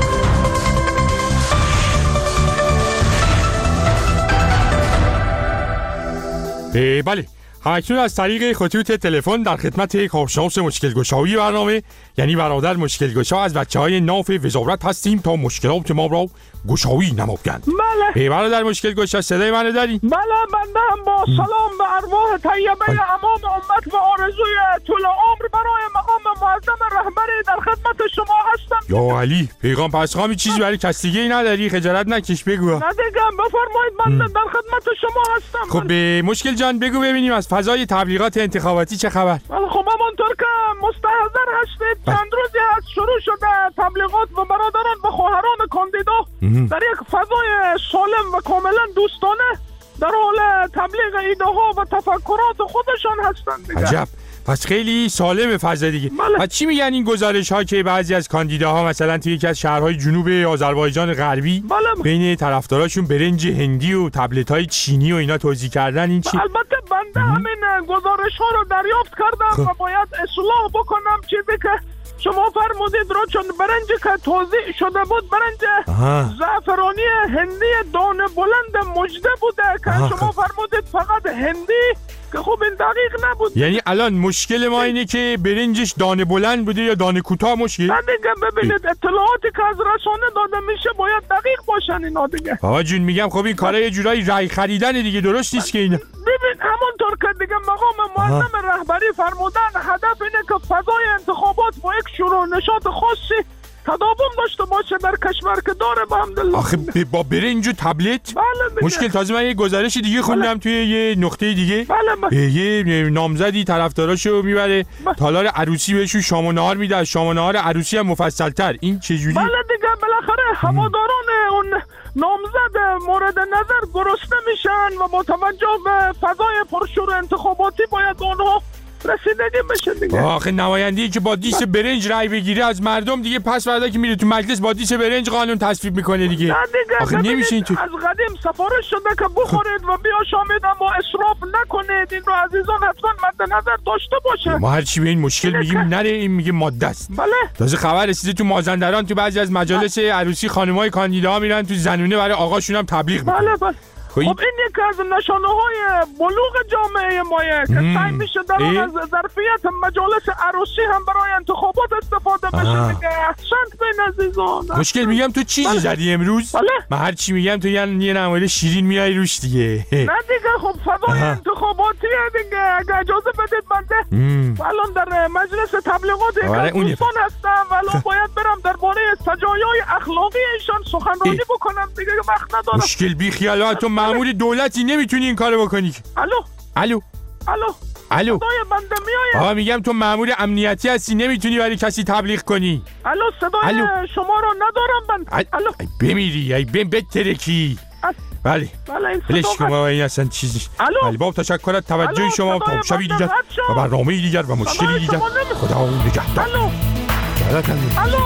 بله، همکنون از طریق خطوط تلفن در خدمت کارشناس مشکل گشایی برنامه یعنی برادر مشکل گشا از بچه های ناف وزارت هستیم تا مشکلات ما را گشایی نمایند. بله برادر مشکل گشا صدای منو داری؟ بله، بنده هم با سلام به ارواح طیبه امام امت و آرزوی طول عمر برای مقام معظم رهبری در خدمت شما هستم. یا علی پیغام پس خوامی چیزی برای کس دیگه ای نداری؟ خجالت نکش بگو. نه دیگه بفرمایید، بنده در خدمت شما هستم. خب به مشکل جان بگو ببینیم از فضای تبلیغات انتخاباتی چه خبر؟ بله خب همونطور که مستحضر هستید چند روزی از شروع شده تبلیغات و برادران و خواهران کاندیدا در یک فضای سالم و کاملا دوستانه در حال تبلیغ ایده ها و تفکرات خودشان هستند دیگه. عجب، پس خیلی سالم فضا دیگه. بله. و چی میگن این گزارش ها که بعضی از کاندیداها مثلا توی یکی از شهرهای جنوب آذربایجان غربی بله. بین طرفداراشون برنج هندی و تبلت های چینی و اینا توزیع کردن؟ این چی؟ البته بنده همین گزارش ها رو دریافت کردم خب. و باید اصلاح بکنم چیزی که شما فرمودید رو، چون برنجی که توضیح شده بود برنج زعفرانی هندی دانه بلند مجده بوده که آها. شما فرمودید فقط هندی که خب این دقیق نبود. یعنی الان مشکل ما اینه که برنجش دانه بلند بوده یا دانه کوتاه مشکل؟ نه دیگه ببینید اطلاعاتی که از رسانه داده میشه باید دقیق باشن اینا دیگه. بابا جون میگم خب این کارا یه جورایی رای خریدن دیگه، درست نیست که اینا. ببین همونطور که دیگه مقام معظم رهبری فرمودن هدف اینه که فضای انتخابات با یک شروع نشاط خاصی تداوم داشته باشه در کشور که داره با الحمدلله. آخه با برنج و تبلت؟ بله مشکل. تازه من یه گزارش دیگه خوندم توی یه نقطه دیگه. بله یه نامزدی طرفداراشو میبره تالار عروسی بهشون شام و نهار میده، شام و نهار عروسی هم مفصل‌تر. این چه جوری؟ بله دیگه بالاخره هواداران اون نامزد مورد نظر گرسنه میشن و با توجه به فضای پرشور انتخاباتی باید اونها رسیدگی بشه دیگه. آخه نماینده‌ای که با دیس برنج رای بگیره از مردم دیگه پس فردا که میره تو مجلس با دیس برنج قانون تصویب میکنه دیگه. نه دیگه آخه نمیشه اینطور. از قدیم سفارش شده که بخورید و بیاشامید اما اسراف نکنید. این رو عزیزان حتما مد نظر داشته باشه. ما هر چی به این مشکل میگیم نره، این میگه ماده است. بله. تازه خبر رسیده تو مازندران تو بعضی از مجالس عروسی خانمای کاندیداها میرن تو زنونه برای آقاشون هم تبلیغ میکنن. بله بله. خب این یکی از نشانه‌های بلوغ جامعه مایه که سعی میشه در اون از ظرفیت مجالس عروسی هم برای انتخابات استفاده بشه دیگه. احسنت بین عزیزان. مشکل میگم تو چیزی بله. زدی امروز؟ بله. من هر چی میگم تو یعنی یه نمایل شیرین میای روش دیگه. نه دیگه خب فضای انتخاباتیه دیگه. اگه اجازه بدید بنده الان در مجلس تبلیغات دوستان هستم و الان باید برم درباره سجایای اخلاقی ایشان سخنرانی بکنم دیگه، وقت ندارم. مشکل بی خیالات، تو مأمور دولتی نمیتونی این کارو بکنی. الو الو الو الو صدای بنده میآید؟ آقا میگم تو مأمور امنیتی هستی، نمیتونی برای کسی تبلیغ کنی. الو صدای الو. شما رو ندارم من. الو بمیری ای بم بترکی. بله بلش شما این اصلا چیزی. بله با تشکر از توجه شما، تا شبی دیگر و برنامه دیگر و مشکلی دیگر. خدا نگهدار. الو الو الو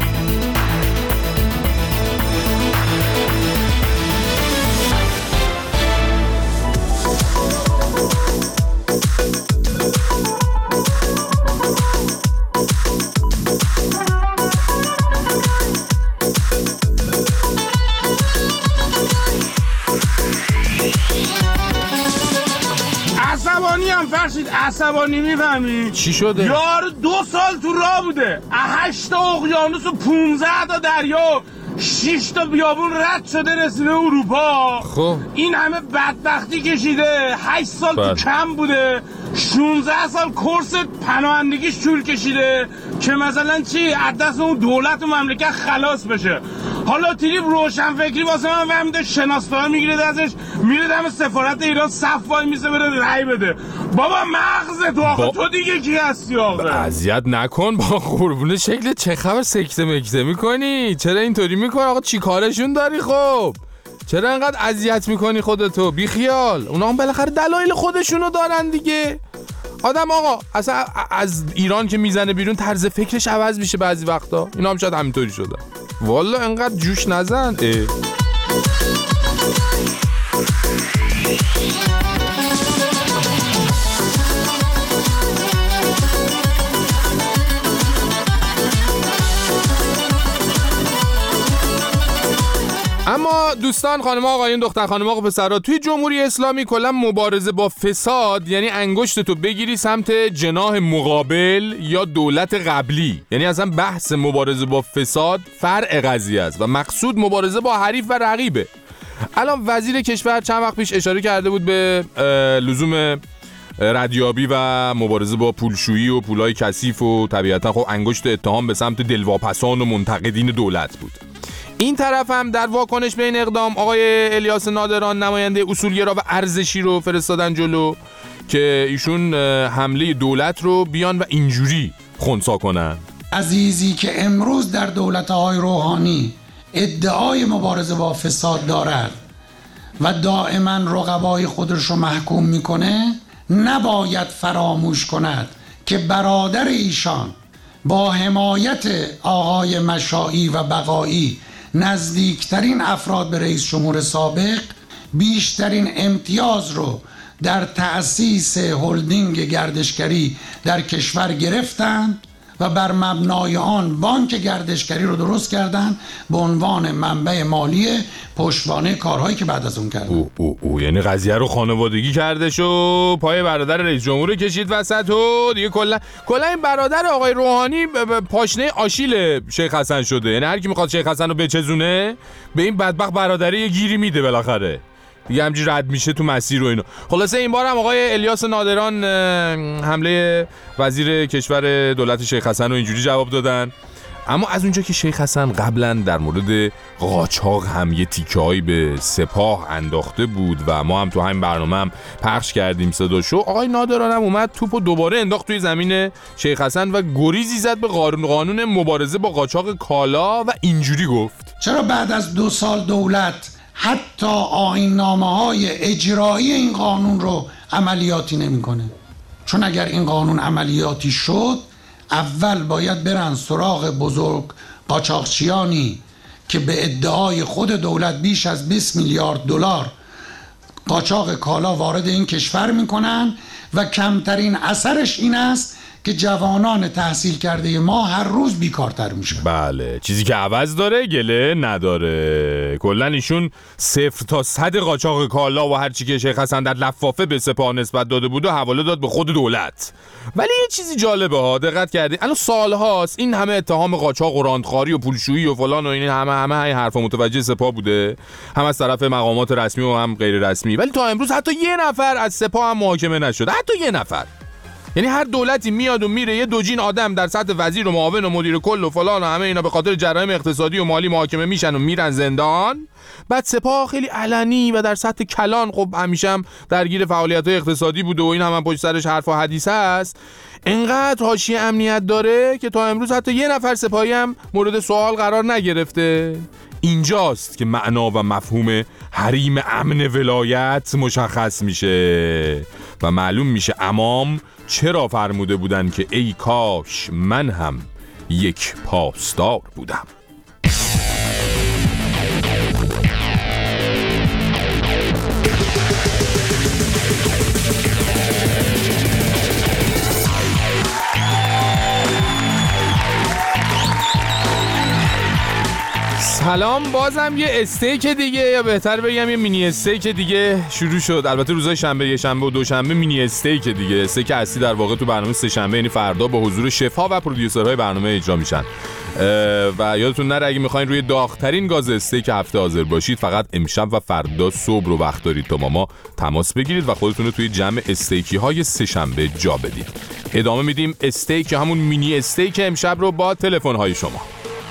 عصبانی هم فرشید، عصبانی میفهمی؟ چی شده؟ یار دو سال تو راه بوده، هشت تا اقیانوس و پونزده تا دریا، شش تا بیابون رد شده رسیده اروپا. خب این همه بدبختی کشیده، هشت سال بله. تو کم بوده، شانزده سال کورس پناهندگیش طول کشیده که مثلا چی از دست اون دولت و مملکت خلاص بشه. حالا تیریب روشن فکری واسه من فهمیده، شناسنامه میگیره ازش، میره دم سفارت ایران صف وای میسه بره رأی بده. بابا مغز تو آخه با... تو دیگه کی هستی آخه؟ اذیت نکن با قربون شکل، چه خبر سکته مکته میکنی؟ چرا اینطوری میکنی آقا؟ چی کارشون داری خب؟ چرا انقدر اذیت میکنی خودتو؟ بی خیال، اونا هم بالاخره دلایل خودشونو دارن دیگه. آدم آقا اصلا از ایران که میزنه بیرون طرز فکرش عوض میشه بعضی وقتا. اینا هم شاید همینطوری شده. والا انقدر جوش نزن. اما دوستان، خانم ها، آقایون، دختر خانم ها و پسرها، توی جمهوری اسلامی کلا مبارزه با فساد یعنی انگشتتو بگیری سمت جناح مقابل یا دولت قبلی. یعنی اصلا بحث مبارزه با فساد فرع قضیه است و مقصود مبارزه با حریف و رقیبه. الان وزیر کشور چند وقت پیش اشاره کرده بود به لزوم ردیابی و مبارزه با پولشویی و پولای کثیف و طبیعتا خب انگشت اتهام به سمت دلواپسان و منتقدین دولت بود. این طرف هم در واکنش به این اقدام آقای الیاس نادران نماینده اصولگرا و ارزشی رو فرستادن جلو که ایشون حمله دولت رو بیان و اینجوری خنثی کنن. عزیزی که امروز در دولت‌های روحانی ادعای مبارزه با فساد دارد و دائما رقبای خودش رو محکوم میکنه، نباید فراموش کند که برادر ایشان با حمایت آقای مشائی و بقایی، نزدیکترین افراد به رئیس جمهور سابق، بیشترین امتیاز رو در تأسیس هلدینگ گردشگری در کشور گرفتند و بر مبنای آن بانک گردشگری رو درست کردند به عنوان منبع مالی پشتوانه کارهایی که بعد از اون کردن. او او او یعنی قضیه رو خانوادگی کرده شو، پای برادر رئیس جمهور کشید وسط و دیگه کلا کلا این برادر آقای روحانی پاشنه آشیل شیخ حسن شده. یعنی هر کی میخواد شیخ حسن رو بچزونه به این بدبخت برادری یه گیری میده بالاخره. دیگه همجوری رد میشه تو مسیر و اینو. خلاصه این بار هم آقای الیاس نادران حمله وزیر کشور دولت شیخ حسن رو اینجوری جواب دادن. اما از اونجا که شیخ حسن قبلا در مورد قاچاق هم یه تیکه‌ای به سپاه انداخته بود و ما هم تو همین برنامه هم پخش کردیم صداشو، آقای نادران هم اومد توپو دوباره انداخت توی زمین شیخ حسن و گریزی زد به قانون مبارزه با قاچاق کالا و اینجوری گفت: چرا بعد از دو سال دولت حتی آیین‌نامه‌های اجرایی این قانون رو عملیاتی نمی‌کنه؟ چون اگر این قانون عملیاتی شد، اول باید برن سراغ بزرگ قاچاقچیانی که به ادعای خود دولت بیش از بیست میلیارد دلار قاچاق کالا وارد این کشور میکنن و کمترین اثرش این است که جوانان تحصیل کرده ما هر روز بیکارتر میشن. بله، چیزی که عوض داره گله نداره. کلن ایشون صفر تا صد قاچاق کالا و هر چی که شیخ حسن در لفافه به سپاه نسبت داده بود و حواله داد به خود دولت. ولی یه چیزی جالبه ها، دقت کردی الان سال هاست این همه اتهام قاچاق و راندخاری و پولشویی و فلان و این همه همه این حرفا متوجه سپاه بوده، هم از طرف مقامات رسمی و هم غیر رسمی، ولی تا امروز حتی یه نفر از سپاه هم محاکمه نشد. حتی یه نفر. یعنی هر دولتی میاد و میره، یه دوجین آدم در سطح وزیر و معاون و مدیر کل و فلان و همه اینا به خاطر جرایم اقتصادی و مالی محاکمه میشن و میرن زندان. بعد سپاه خیلی علنی و در سطح کلان خب همیشه هم درگیر فعالیت‌های اقتصادی بوده و این هم, هم پشت سرش حرف و حدیث هست، انقدر حاشیه امنیت داره که تا امروز حتی یه نفر سپاهی هم مورد سوال قرار نگرفته. اینجاست که معنا و مفهوم حریم امن ولایت مشخص میشه و معلوم میشه امام چرا فرموده بودن که ای کاش من هم یک پاسدار بودم. سلام، بازم یه استیک دیگه، یا بهتر بگم یه مینی استیک دیگه شروع شد. البته روزهای شنبه، یه شنبه و دوشنبه مینی استیک دیگه. استیک اصلی در واقع تو برنامه سه شنبه یعنی فردا با حضور شف‌ها و پرودیوسرهای برنامه اجرا میشن. و یادتون نره اگه میخواین روی داغ‌ترین گاز استیک هفته حاضر باشید، فقط امشب و فردا صبح رو وقت دارید تا با ما تماس بگیرید و خودتون رو توی جمع استیکی های سه شنبه جا بدید. ادامه میدیم استیک، همون مینی استیک امشب رو با تلفن های شما.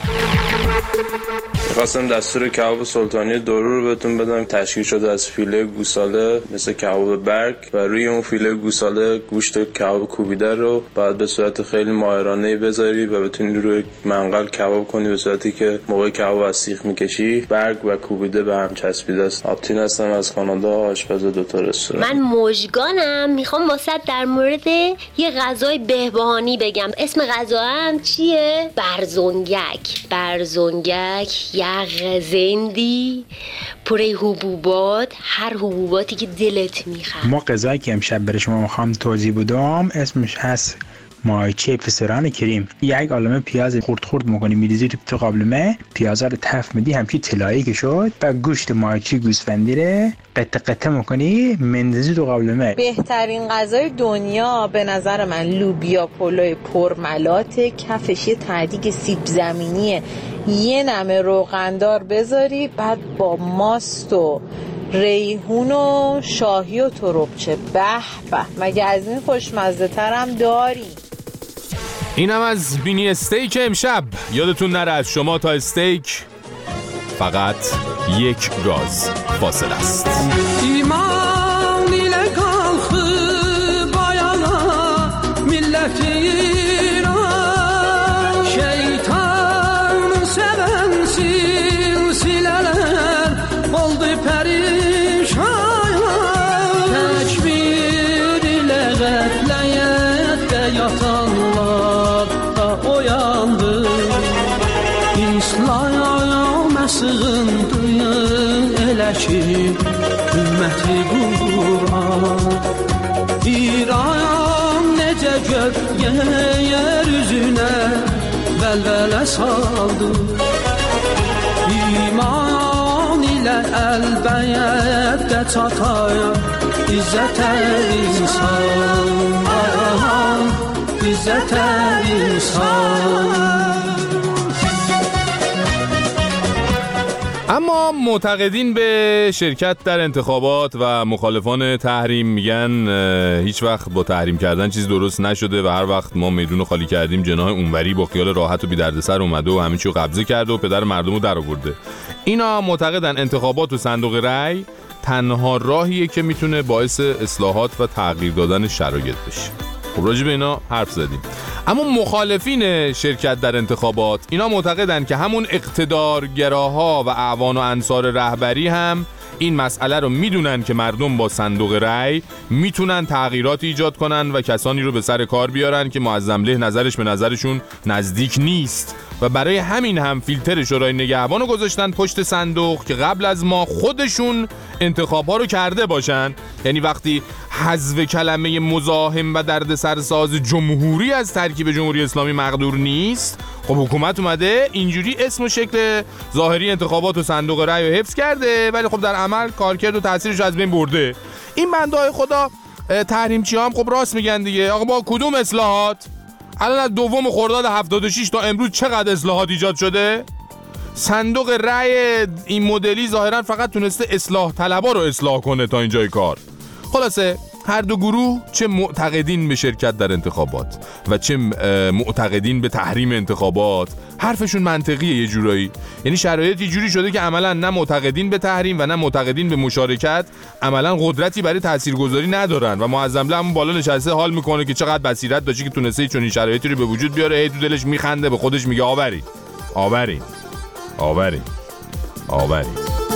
خواستم دستور کباب سلطانی دورو رو بهتون بدم. تشکیل شده از فیله گوساله مثل کباب برگ و روی اون فیله گوساله گوشت کباب کوبیده رو بعد به صورت خیلی ماهرانه‌ای بذاری و بتونی روی منقل کباب کنی به صورتی که موقع کباب از سیخ میکشی برگ و کوبیده به هم چسبیده است. آبتین هستم از کانادا، آشپز دو تا رستوران. من مژگانم، میخوام واسط در مورد یه غذای بهبهانی بگم. اسم غذام چیه؟ برزنگک. برزنگک یغ زندی پره حبوبات، هر حبوباتی که دلت میخواد. ما غذایی که امشب برای شما میخوام توضیح بدم اسمش هست مایچه فسران کریم. یک عالمه پیاز خرد خرد میکنی میریزی تو قابلمه، پیازا رو تف میدی همچی طلایی که شد، بعد گوشت مایچه گوسفندی رو قطع قطع میکنی میندازی تو قابلمه. بهترین غذای دنیا به نظر من لوبیا پلو پرملات، کفش یه تهدیگ سیب زمینیه، یه نمه روغندار بذاری، بعد با ماست و ریحون و شاهی و تربچه. به به، مگه از این خوشمزه ترم داری؟ اینم از مینی استیک امشب. یادتون نره از شما تا استیک فقط یک گاز فاصله است. ایمان ile kalkıp ayana millet İran, şeytanı seven silsileler oldu perişan. Tekbir ile gaflette yatanlar da uyandı. İslam'a sığındı elə ki ümməti Qur'an. İran necə gök yer üzünə vəlvələ saldı. İman ilə əlbəttə çataya İzzətə insan, İzzətə insan. اما معتقدین به شرکت در انتخابات و مخالفان تحریم میگن هیچ وقت با تحریم کردن چیز درست نشده و هر وقت ما میدون رو خالی کردیم جناح اونوری با خیال راحت و بی دردسر اومده و همه چی رو قبضه کرده و پدر مردم رو در آورده. اینا معتقدن انتخابات و صندوق رأی تنها راهیه که میتونه باعث اصلاحات و تغییر دادن شرایط بشه. خب راجع به اینا حرف زدیم. اما مخالفین شرکت در انتخابات اینا معتقدن که همون اقتدارگراها و اعوان و انصار رهبری هم این مسئله رو میدونن که مردم با صندوق رأی میتونن تغییرات ایجاد کنن و کسانی رو به سر کار بیارن که معظم له نظرش به نظرشون نزدیک نیست و برای همین هم فیلتر شورای نگهبان رو گذاشتن پشت صندوق که قبل از ما خودشون انتخاب‌ها رو کرده باشن. یعنی وقتی حذف کلمه مزاحم و دردسرساز جمهوری از ترکیب جمهوری اسلامی مقدور نیست، خب حکومت اومده اینجوری اسم و شکل ظاهری انتخابات و صندوق رأی رو حفظ کرده ولی خب در عمل کارکرد و تاثیرش از بین برده. این بنده‌های خدا تحریمچی‌ها هم خب راست میگن دیگه. آقا با کدوم اصلاحات؟ الان از دوم خرداد هفتاد و شش تا امروز چقدر اصلاحات ایجاد شده؟ صندوق رأی این مدلی ظاهرا فقط تونسته اصلاح طلبا رو اصلاح کنه تا اینجای کار. خلاصه هر دو گروه چه معتقدین به شرکت در انتخابات و چه معتقدین به تحریم انتخابات حرفشون منطقیه یه جورایی. یعنی شرایط یه جوری شده که عملا نه معتقدین به تحریم و نه معتقدین به مشارکت عملا قدرتی برای تاثیرگذاری ندارن و معظم همون بالا نشسته حال میکنه که چقدر بصیرت داشته که تونسته چنین شرایطی رو به وجود بیاره. هی تو دلش میخنده، به خودش میگه آوری آوری آوری آوری.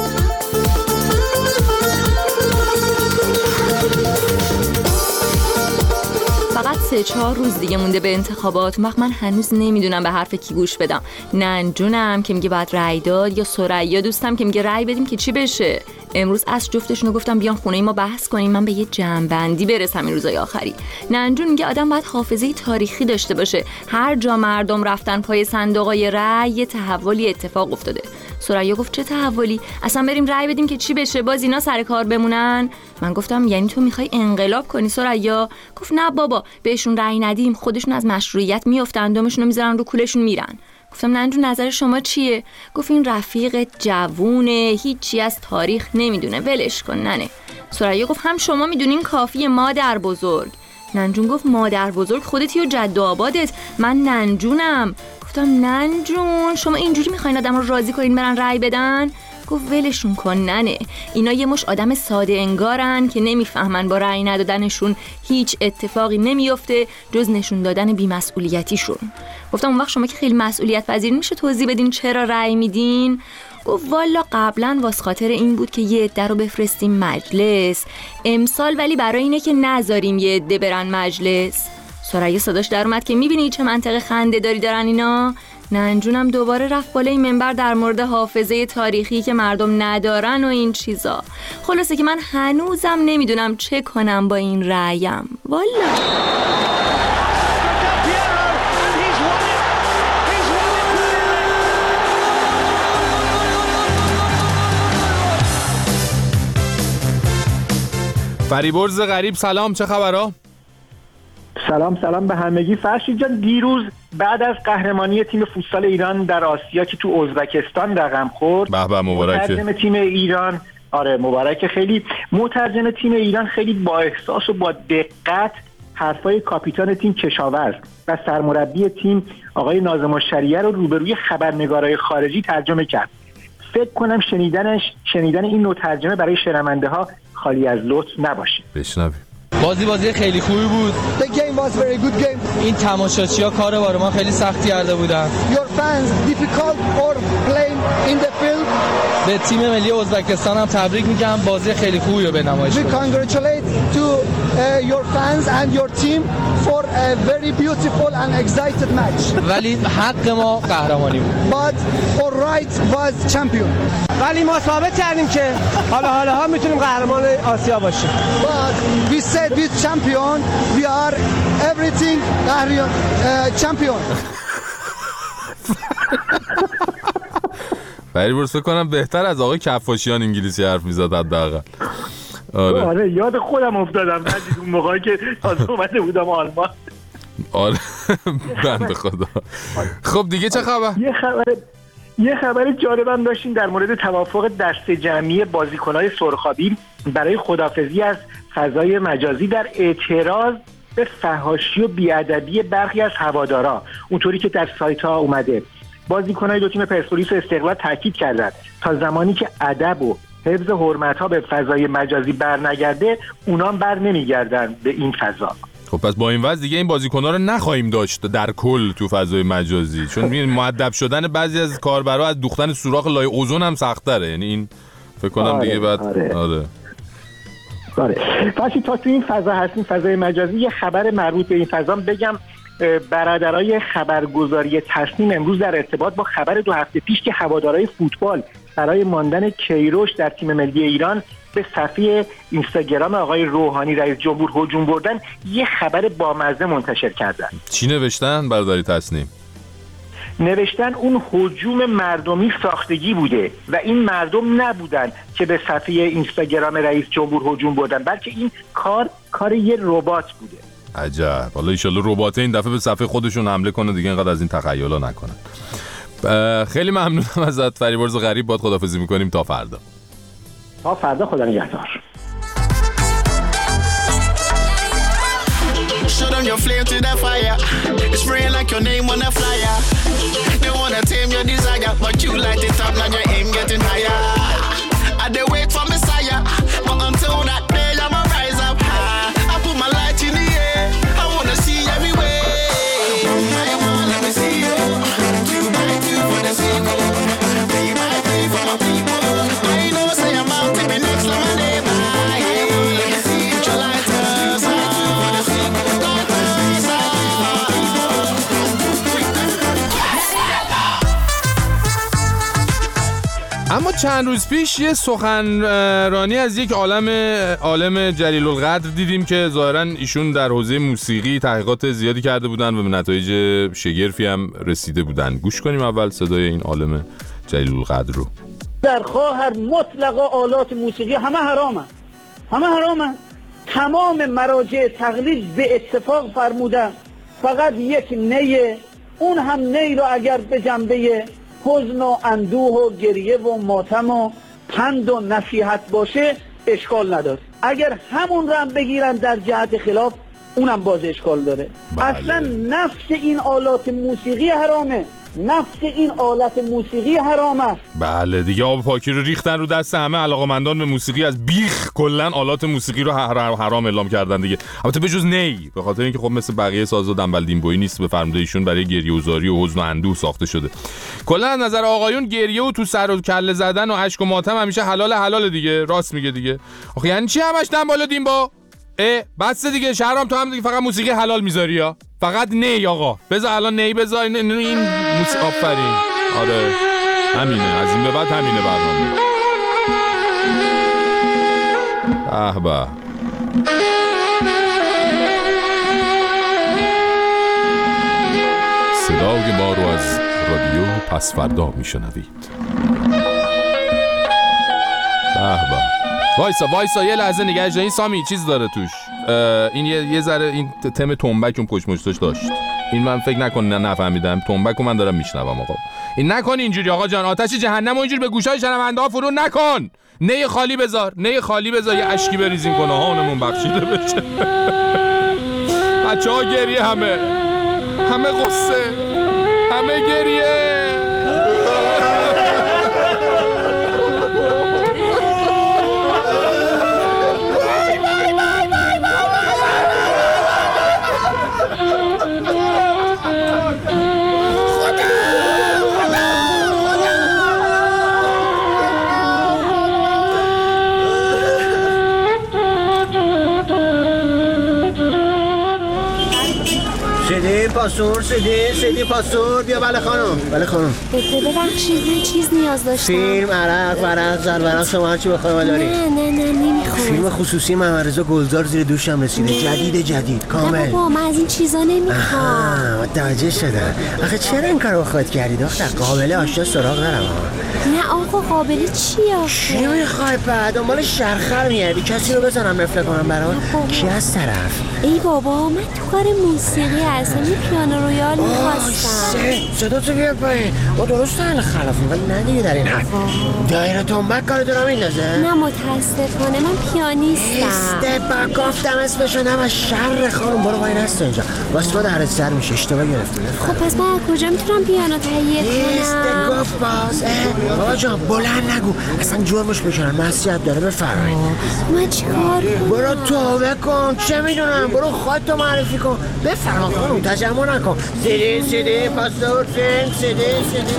فقط سه چهار روز دیگه مونده به انتخابات. وقت من هنوز نمیدونم به حرف کی گوش بدم. ننجونم که میگه باید رأی داد یا ثریا دوستم که میگه رأی بدیم که چی بشه. امروز از جفتشونو گفتم بیان خونه ما بحث کنیم، من به یه جمع‌بندی برسم این روزای آخری. ننجون میگه آدم باید حافظه تاریخی داشته باشه، هر جا مردم رفتن پای صندوقای رأی یه تحولی اتفاق افتاده. ثریا گفت چه تحولی؟ اصلا بریم رأی بدیم که چی بشه، باز اینا سر کار بمونن؟ من گفتم یعنی تو میخوای انقلاب کنی ثریا؟ گفت نه بابا، بهشون رأی ندیم خودشون از مشروعیت میافتن، دمشون رو میذارن رو کولشون میرن. گفتم ننجون نظر شما چیه؟ گفت این رفیق جوونه، هیچی از تاریخ نمیدونه، ولش کن ننه. ثریا گفت هم شما میدونین کافیه مادر بزرگ. ننجون گفت مادر بزرگ خودتی و جد و آبادت، من ننجونم. گفتم ننجون شما اینجوری میخواین آدم رو راضی کنین برن رأی بدن؟ گفت ولشون کن ننه، اینا یه مش آدم ساده انگارن که نمیفهمن با رأی ندادنشون هیچ اتفاقی نمیفته جز نشون دادن بی‌مسئولیتیشون. گفتم اون وقت شما که خیلی مسئولیت پذیر میشه توضیح بدین چرا رأی میدین؟ گفت والا قبلا واس خاطر این بود که یه عده رو بفرستیم مجلس، امسال ولی برای اینه که نذاریم یه عده برن مجلس. ثریا صداش در اومد که میبینی چه منطقه خنده داری دارن اینا. ننجونم دوباره رفت بالای منبر در مورد حافظه تاریخی که مردم ندارن و این چیزا. خلاصه که من هنوزم نمیدونم چه کنم با این رأیم والا. فریبرز غریب سلام، چه خبرها؟ سلام سلام به همگی. فرشید جان دیروز بعد از قهرمانی تیم فوتسال ایران در آسیا که تو ازبکستان رقم خورد، به به مبارکه. مترجم تیم ایران، آره مبارکه خیلی، مترجم تیم ایران خیلی با احساس و با دقت حرفای کاپیتان تیم کشاورز و سرمربی تیم آقای ناظم الشریعه رو روبروی خبرنگارای خارجی ترجمه کرد. فکر کنم شنیدنش شنیدن این نوع ترجمه برای شنونده ها خالی از لطف نباشه. بشنویم. بازی بازی خیلی خوبی بود. The game was very good game. این تماشاچی‌ها کار برای ما خیلی سختی کرده بودن. Your fans difficult or playing in the field. به تیم ملی ازبکستان هم تبریک میگم، بازی خیلی خوبی رو به نمایش We congratulate to uh, your fans and your team for a very beautiful and excited match. ولی حق ما قهرمانی بود. But all right was champion. ولی ما ثابت کردیم که حالا حالا ها میتونیم قهرمان آسیا باشیم. But we said with champion we are everything uh, champion. فریبرز فکر کنم بهتر از آقای کفاشیان انگلیسی حرف میزد حداقل. آره آره یاد خودم افتادم بعد اون موقعی که تازه اومده بودم آلمان. آره بنده خدا. خب دیگه چه خبر؟ یه خبر یه خبر جالبم داشتیم در مورد توافق دسته جمعی بازیکن‌های سرخابی برای خداحافظی از فضای مجازی در اعتراض به فحاشی و بی‌ادبی برخی از هوادارا، اونطوری که در سایت‌ها اومده. بازیکن‌های دو تیم پرسپولیس و استقلال تاکید کردند تا زمانی که ادب و حفظ حرمت‌ها به فضای مجازی برنگرده، اونام بر نمیگردن به این فضا. خب پس با این وضع دیگه این بازیکن‌ها رو نخواهیم داشت در کل تو فضای مجازی، چون این مؤدب شدن بعضی از کاربرا از دوختن سوراخ لای اوزون هم سخت‌تره. یعنی این فکر کنم آره، دیگه بعد آره. آره. آره. پس تا تو این فضا هستیم، فضای مجازی، یه خبر مربوط به این فضا بگم. برادرای خبرگزاری تصنیم امروز در ارتباط با خبر دو هفته پیش که هوادارهای فوتبال برای ماندن کیروش در تیم ملی ایران به صفحه اینستاگرام آقای روحانی رئیس جمهور هجوم بردن، یه خبر بامزه منتشر کردن. چی نوشتن برادرای تصنیم؟ نوشتن اون هجوم مردمی ساختگی بوده و این مردم نبودن که به صفحه اینستاگرام رئیس جمهور هجوم بردن، بلکه این کار کار یه ربات بوده. عجب. حالا ان شاءالله ربات این دفعه به صفحه خودشون حمله کنه دیگه، اینقدر از این تخیلا نکنن. خیلی ممنونم ازت فریبرز غریب، باد خداحافظی میکنیم تا فردا. تا فردا، خدا نگهدار. your flame to the fire. Spraying like your name on a flyer. They wanna tame your desire, but you light it up, now your aim getting higher. I dey wait for Messiah, but until that day I'ma rise up high. I put my light in the air, I wanna see everywhere. I wanna let me see you. Two by two for the single, three by three for my people. I know say I'm out to be next to my neighbor. I wanna let me see you. Put your lighters on. For the single, lighters on. اما چند روز پیش یه سخنرانی از یک عالم عالم جلیل القدر دیدیم که ظاهراً ایشون در حوزه موسیقی تحقیقات زیادی کرده بودن و به نتایج شگرفی هم رسیده بودن. گوش کنیم اول صدای این عالم جلیل القدر رو. در خواهر مطلقا آلات موسیقی همه حرامه، همه حرامه. تمام مراجع تقلید به اتفاق فرمودن فقط یک نیه، اون هم نی رو اگر به جنبه حزن و اندوه و گریه و ماتم و پند و نصیحت باشه اشکال نداره. اگر همون رو هم بگیرن در جهت خلاف اونم باز اشکال داره. بله. اصلا نفس این آلات موسیقی حرامه، نفس این آلات موسیقی حرام است. بله دیگه آب پاکی رو ریختن رو دست همه علاقه‌مندان به موسیقی، از بیخ کلا آلات موسیقی رو حرام اعلام کردن دیگه. البته به جز نی، به خاطر اینکه خب مثل بقیه سازا دنبل دینبویی نیست، به فرموده ایشون برای گریه و زاری و حزن و اندوه ساخته شده. کلا از نظر آقایون گریه و تو سر و کله زدن و اشک و ماتم همیشه حلال حلال دیگه. راست میگه دیگه. آخه یعنی چی همش دنبال دینبا؟ اه بس دیگه شهرام، تو هم دیگه فقط موسیقی حلال میذاری یا فقط نی؟ آقا بذار الان نی بذار این این موسیقی. آفرین، آره همینه، از این به بعد همینه برنامه. اه با صدای ما رو از رادیو پس فردا میشنوید. اه با وایسا وایسا یه لحظه نگهش دار. این سامی چیز داره توش، این یه یه ذره این تم تنبک اون پشت مشتش داشت. این من فکر نکن نه نفهمیدم. تنبکو من دارم میشنوم آقا. این نکن اینجوری آقا جان، آتش جهنم و اینجوری به گوشای شنونده ها فرو نکن. نه خالی بذار، نه خالی بذار، یه اشکی بریزین گناهانمون بخشیده بشه. بچه‌ها گریه، همه همه قصه، همه گریه. سیدی پاسور، سیدی سیدی پاسور، بیا. بله خانم، بله خانم. ببخشید من چیز نیاز داشتم. فیلم، عرق، ورق، زرورق، شما هرچی بخوایم داریم. نه نه نه نمیخوام. فیلم خصوصی محمد رضا گلزار زیر دوشم رسیده، جدید جدید کامل. نه بابا من از این چیزا نمیخوام. متوجه شدم. آخه چرا این کارو خودت کردی دختر؟ قابل آشنا سراغ نرم. نه آقا قابل چی آخه؟ چی میخوای بعد؟ دنبال شرخر میگردی؟ کسی رو بزنم رفله کنم برات؟ کی از طرف؟ ای بابا من تو کار موسیقی هستم، یه پیانو رویال میخواستم. صدا تو بیار پایین. ما درست اهل خلافیم ولی نه دیگه در این حد. دایره تنبک کار تو رو میندازه؟ نه متاسفانه من پیانیستم. استبا گفتم اسمشو نم از شر خانم. برو باید هست اینجا واسه ما درت سر میشه، اشتباه گرفتی. خب پس من کجا میتونم پیانو تهیه کنم؟ است گفت باز. بابا جان بلند نگو، اصلا جرمش بکنن، مسئولیت داره. بفرمایید. من چیکار کنم؟ برو توبه کن، چه میدونم، برو خودتو معرفی کن. بفرما خانم، تجمع نکن. سیدی سیدی پاسور فیلم، سیدی سیدی.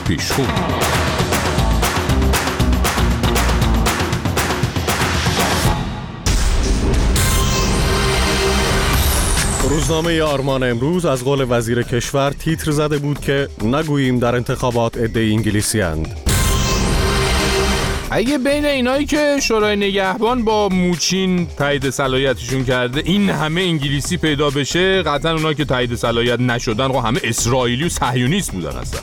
پیشخون. روزنامه آرمان امروز از قول وزیر کشور تیتر زده بود که نگوییم در انتخابات عده انگلیسی اند. اگه بین اینایی که شورای نگهبان با موچین تایید صلاحیتشون کرده این همه انگلیسی پیدا بشه، قطعا اونایی که تایید صلاحیت نشدن خب همه اسرائیلی و صهیونیست بودن اصلا.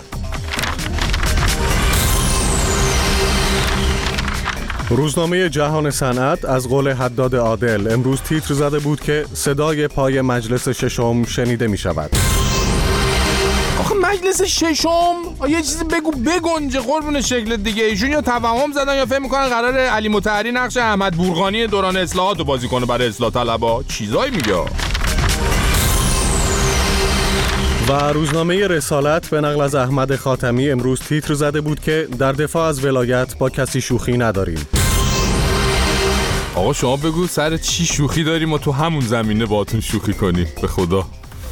روزنامه جهان صنعت از قول حداد عادل امروز تیتر زده بود که صدای پای مجلس ششم شنیده می شود. آخه مجلس ششم یه چیزی بگو بگنجه قربون شکل دیگه. ایشون یا توهم زدن یا فهم میکنن قراره علی مطهری نقش احمد بورقانی دوران اصلاحات رو بازی کنه برای اصلاح طلبا. چیزایی میگه. و روزنامه رسالت به نقل از احمد خاتمی امروز تیتر زده بود که در دفاع از ولایت با کسی شوخی نداریم. آقا شما بگو سر چی شوخی داریم و تو همون زمینه باهاتون شوخی کنیم به خدا.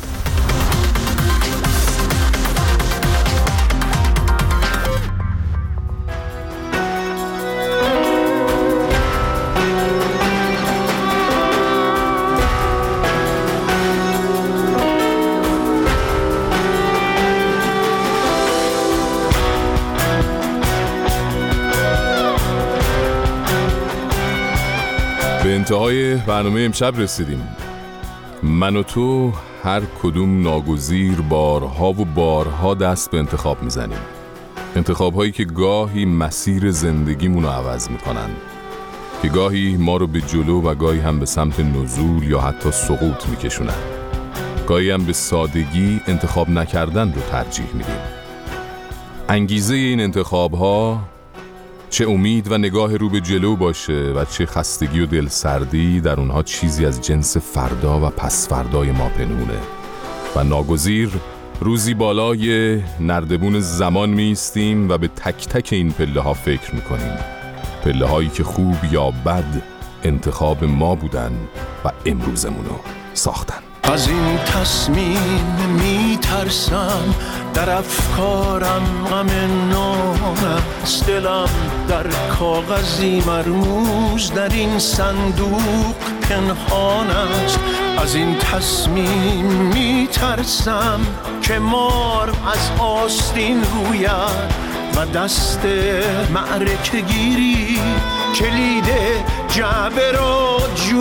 به انتهای برنامه امشب رسیدیم. من و تو هر کدوم ناگزیر بارها و بارها دست به انتخاب میزنیم. انتخاب هایی که گاهی مسیر زندگیمونو عوض میکنن، که گاهی ما رو به جلو و گاهی هم به سمت نزول یا حتی سقوط میکشونن. گاهی هم به سادگی انتخاب نکردن رو ترجیح میدیم. انگیزه این انتخاب ها چه امید و نگاه رو به جلو باشه و چه خستگی و دلسردی، در اونها چیزی از جنس فردا و پس فردای ما پنهونه و ناگزیر روزی بالای نردبون زمان میستیم و به تک تک این پله ها فکر میکنیم. پله هایی که خوب یا بد انتخاب ما بودن و امروزمونو ساختن. از این تصمیم میترسم، در افکارم غم نامست، دلم در کاغذی مرموز در این صندوق پنهان است. از این تصمیم میترسم که مار از آستین روید و دست معرکه گیری کلید جعبه را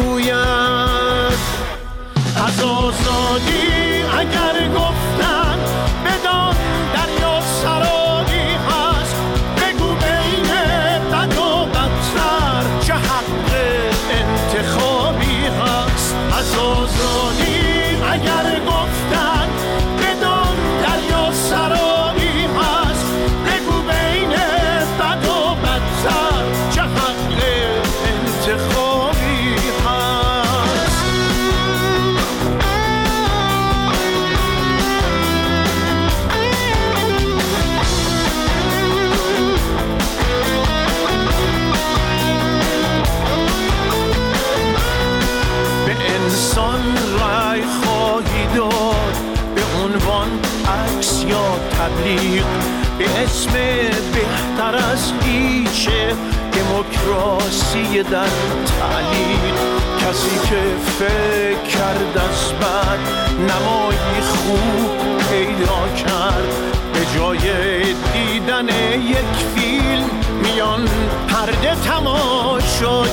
جوید. از آزادی اگر گفتن بدان دریا سرابی هست، بگو بین بد و بدتر چه حق انتخابی هست. از آزادی اگر گفتن بدان دریا سرابی هست، بگو بین بد و بدتر چه حق انتخابی هست. انسان رای خواهی داد به عنوان عکس یا تبلیغ، به اسم بهتر از هیچه دموکراسی در تعلیق. کسی که فکر کرد از بد نمایی خوب پیدا کرد، به جای دیدن یک فیلم میان پرده تماشایی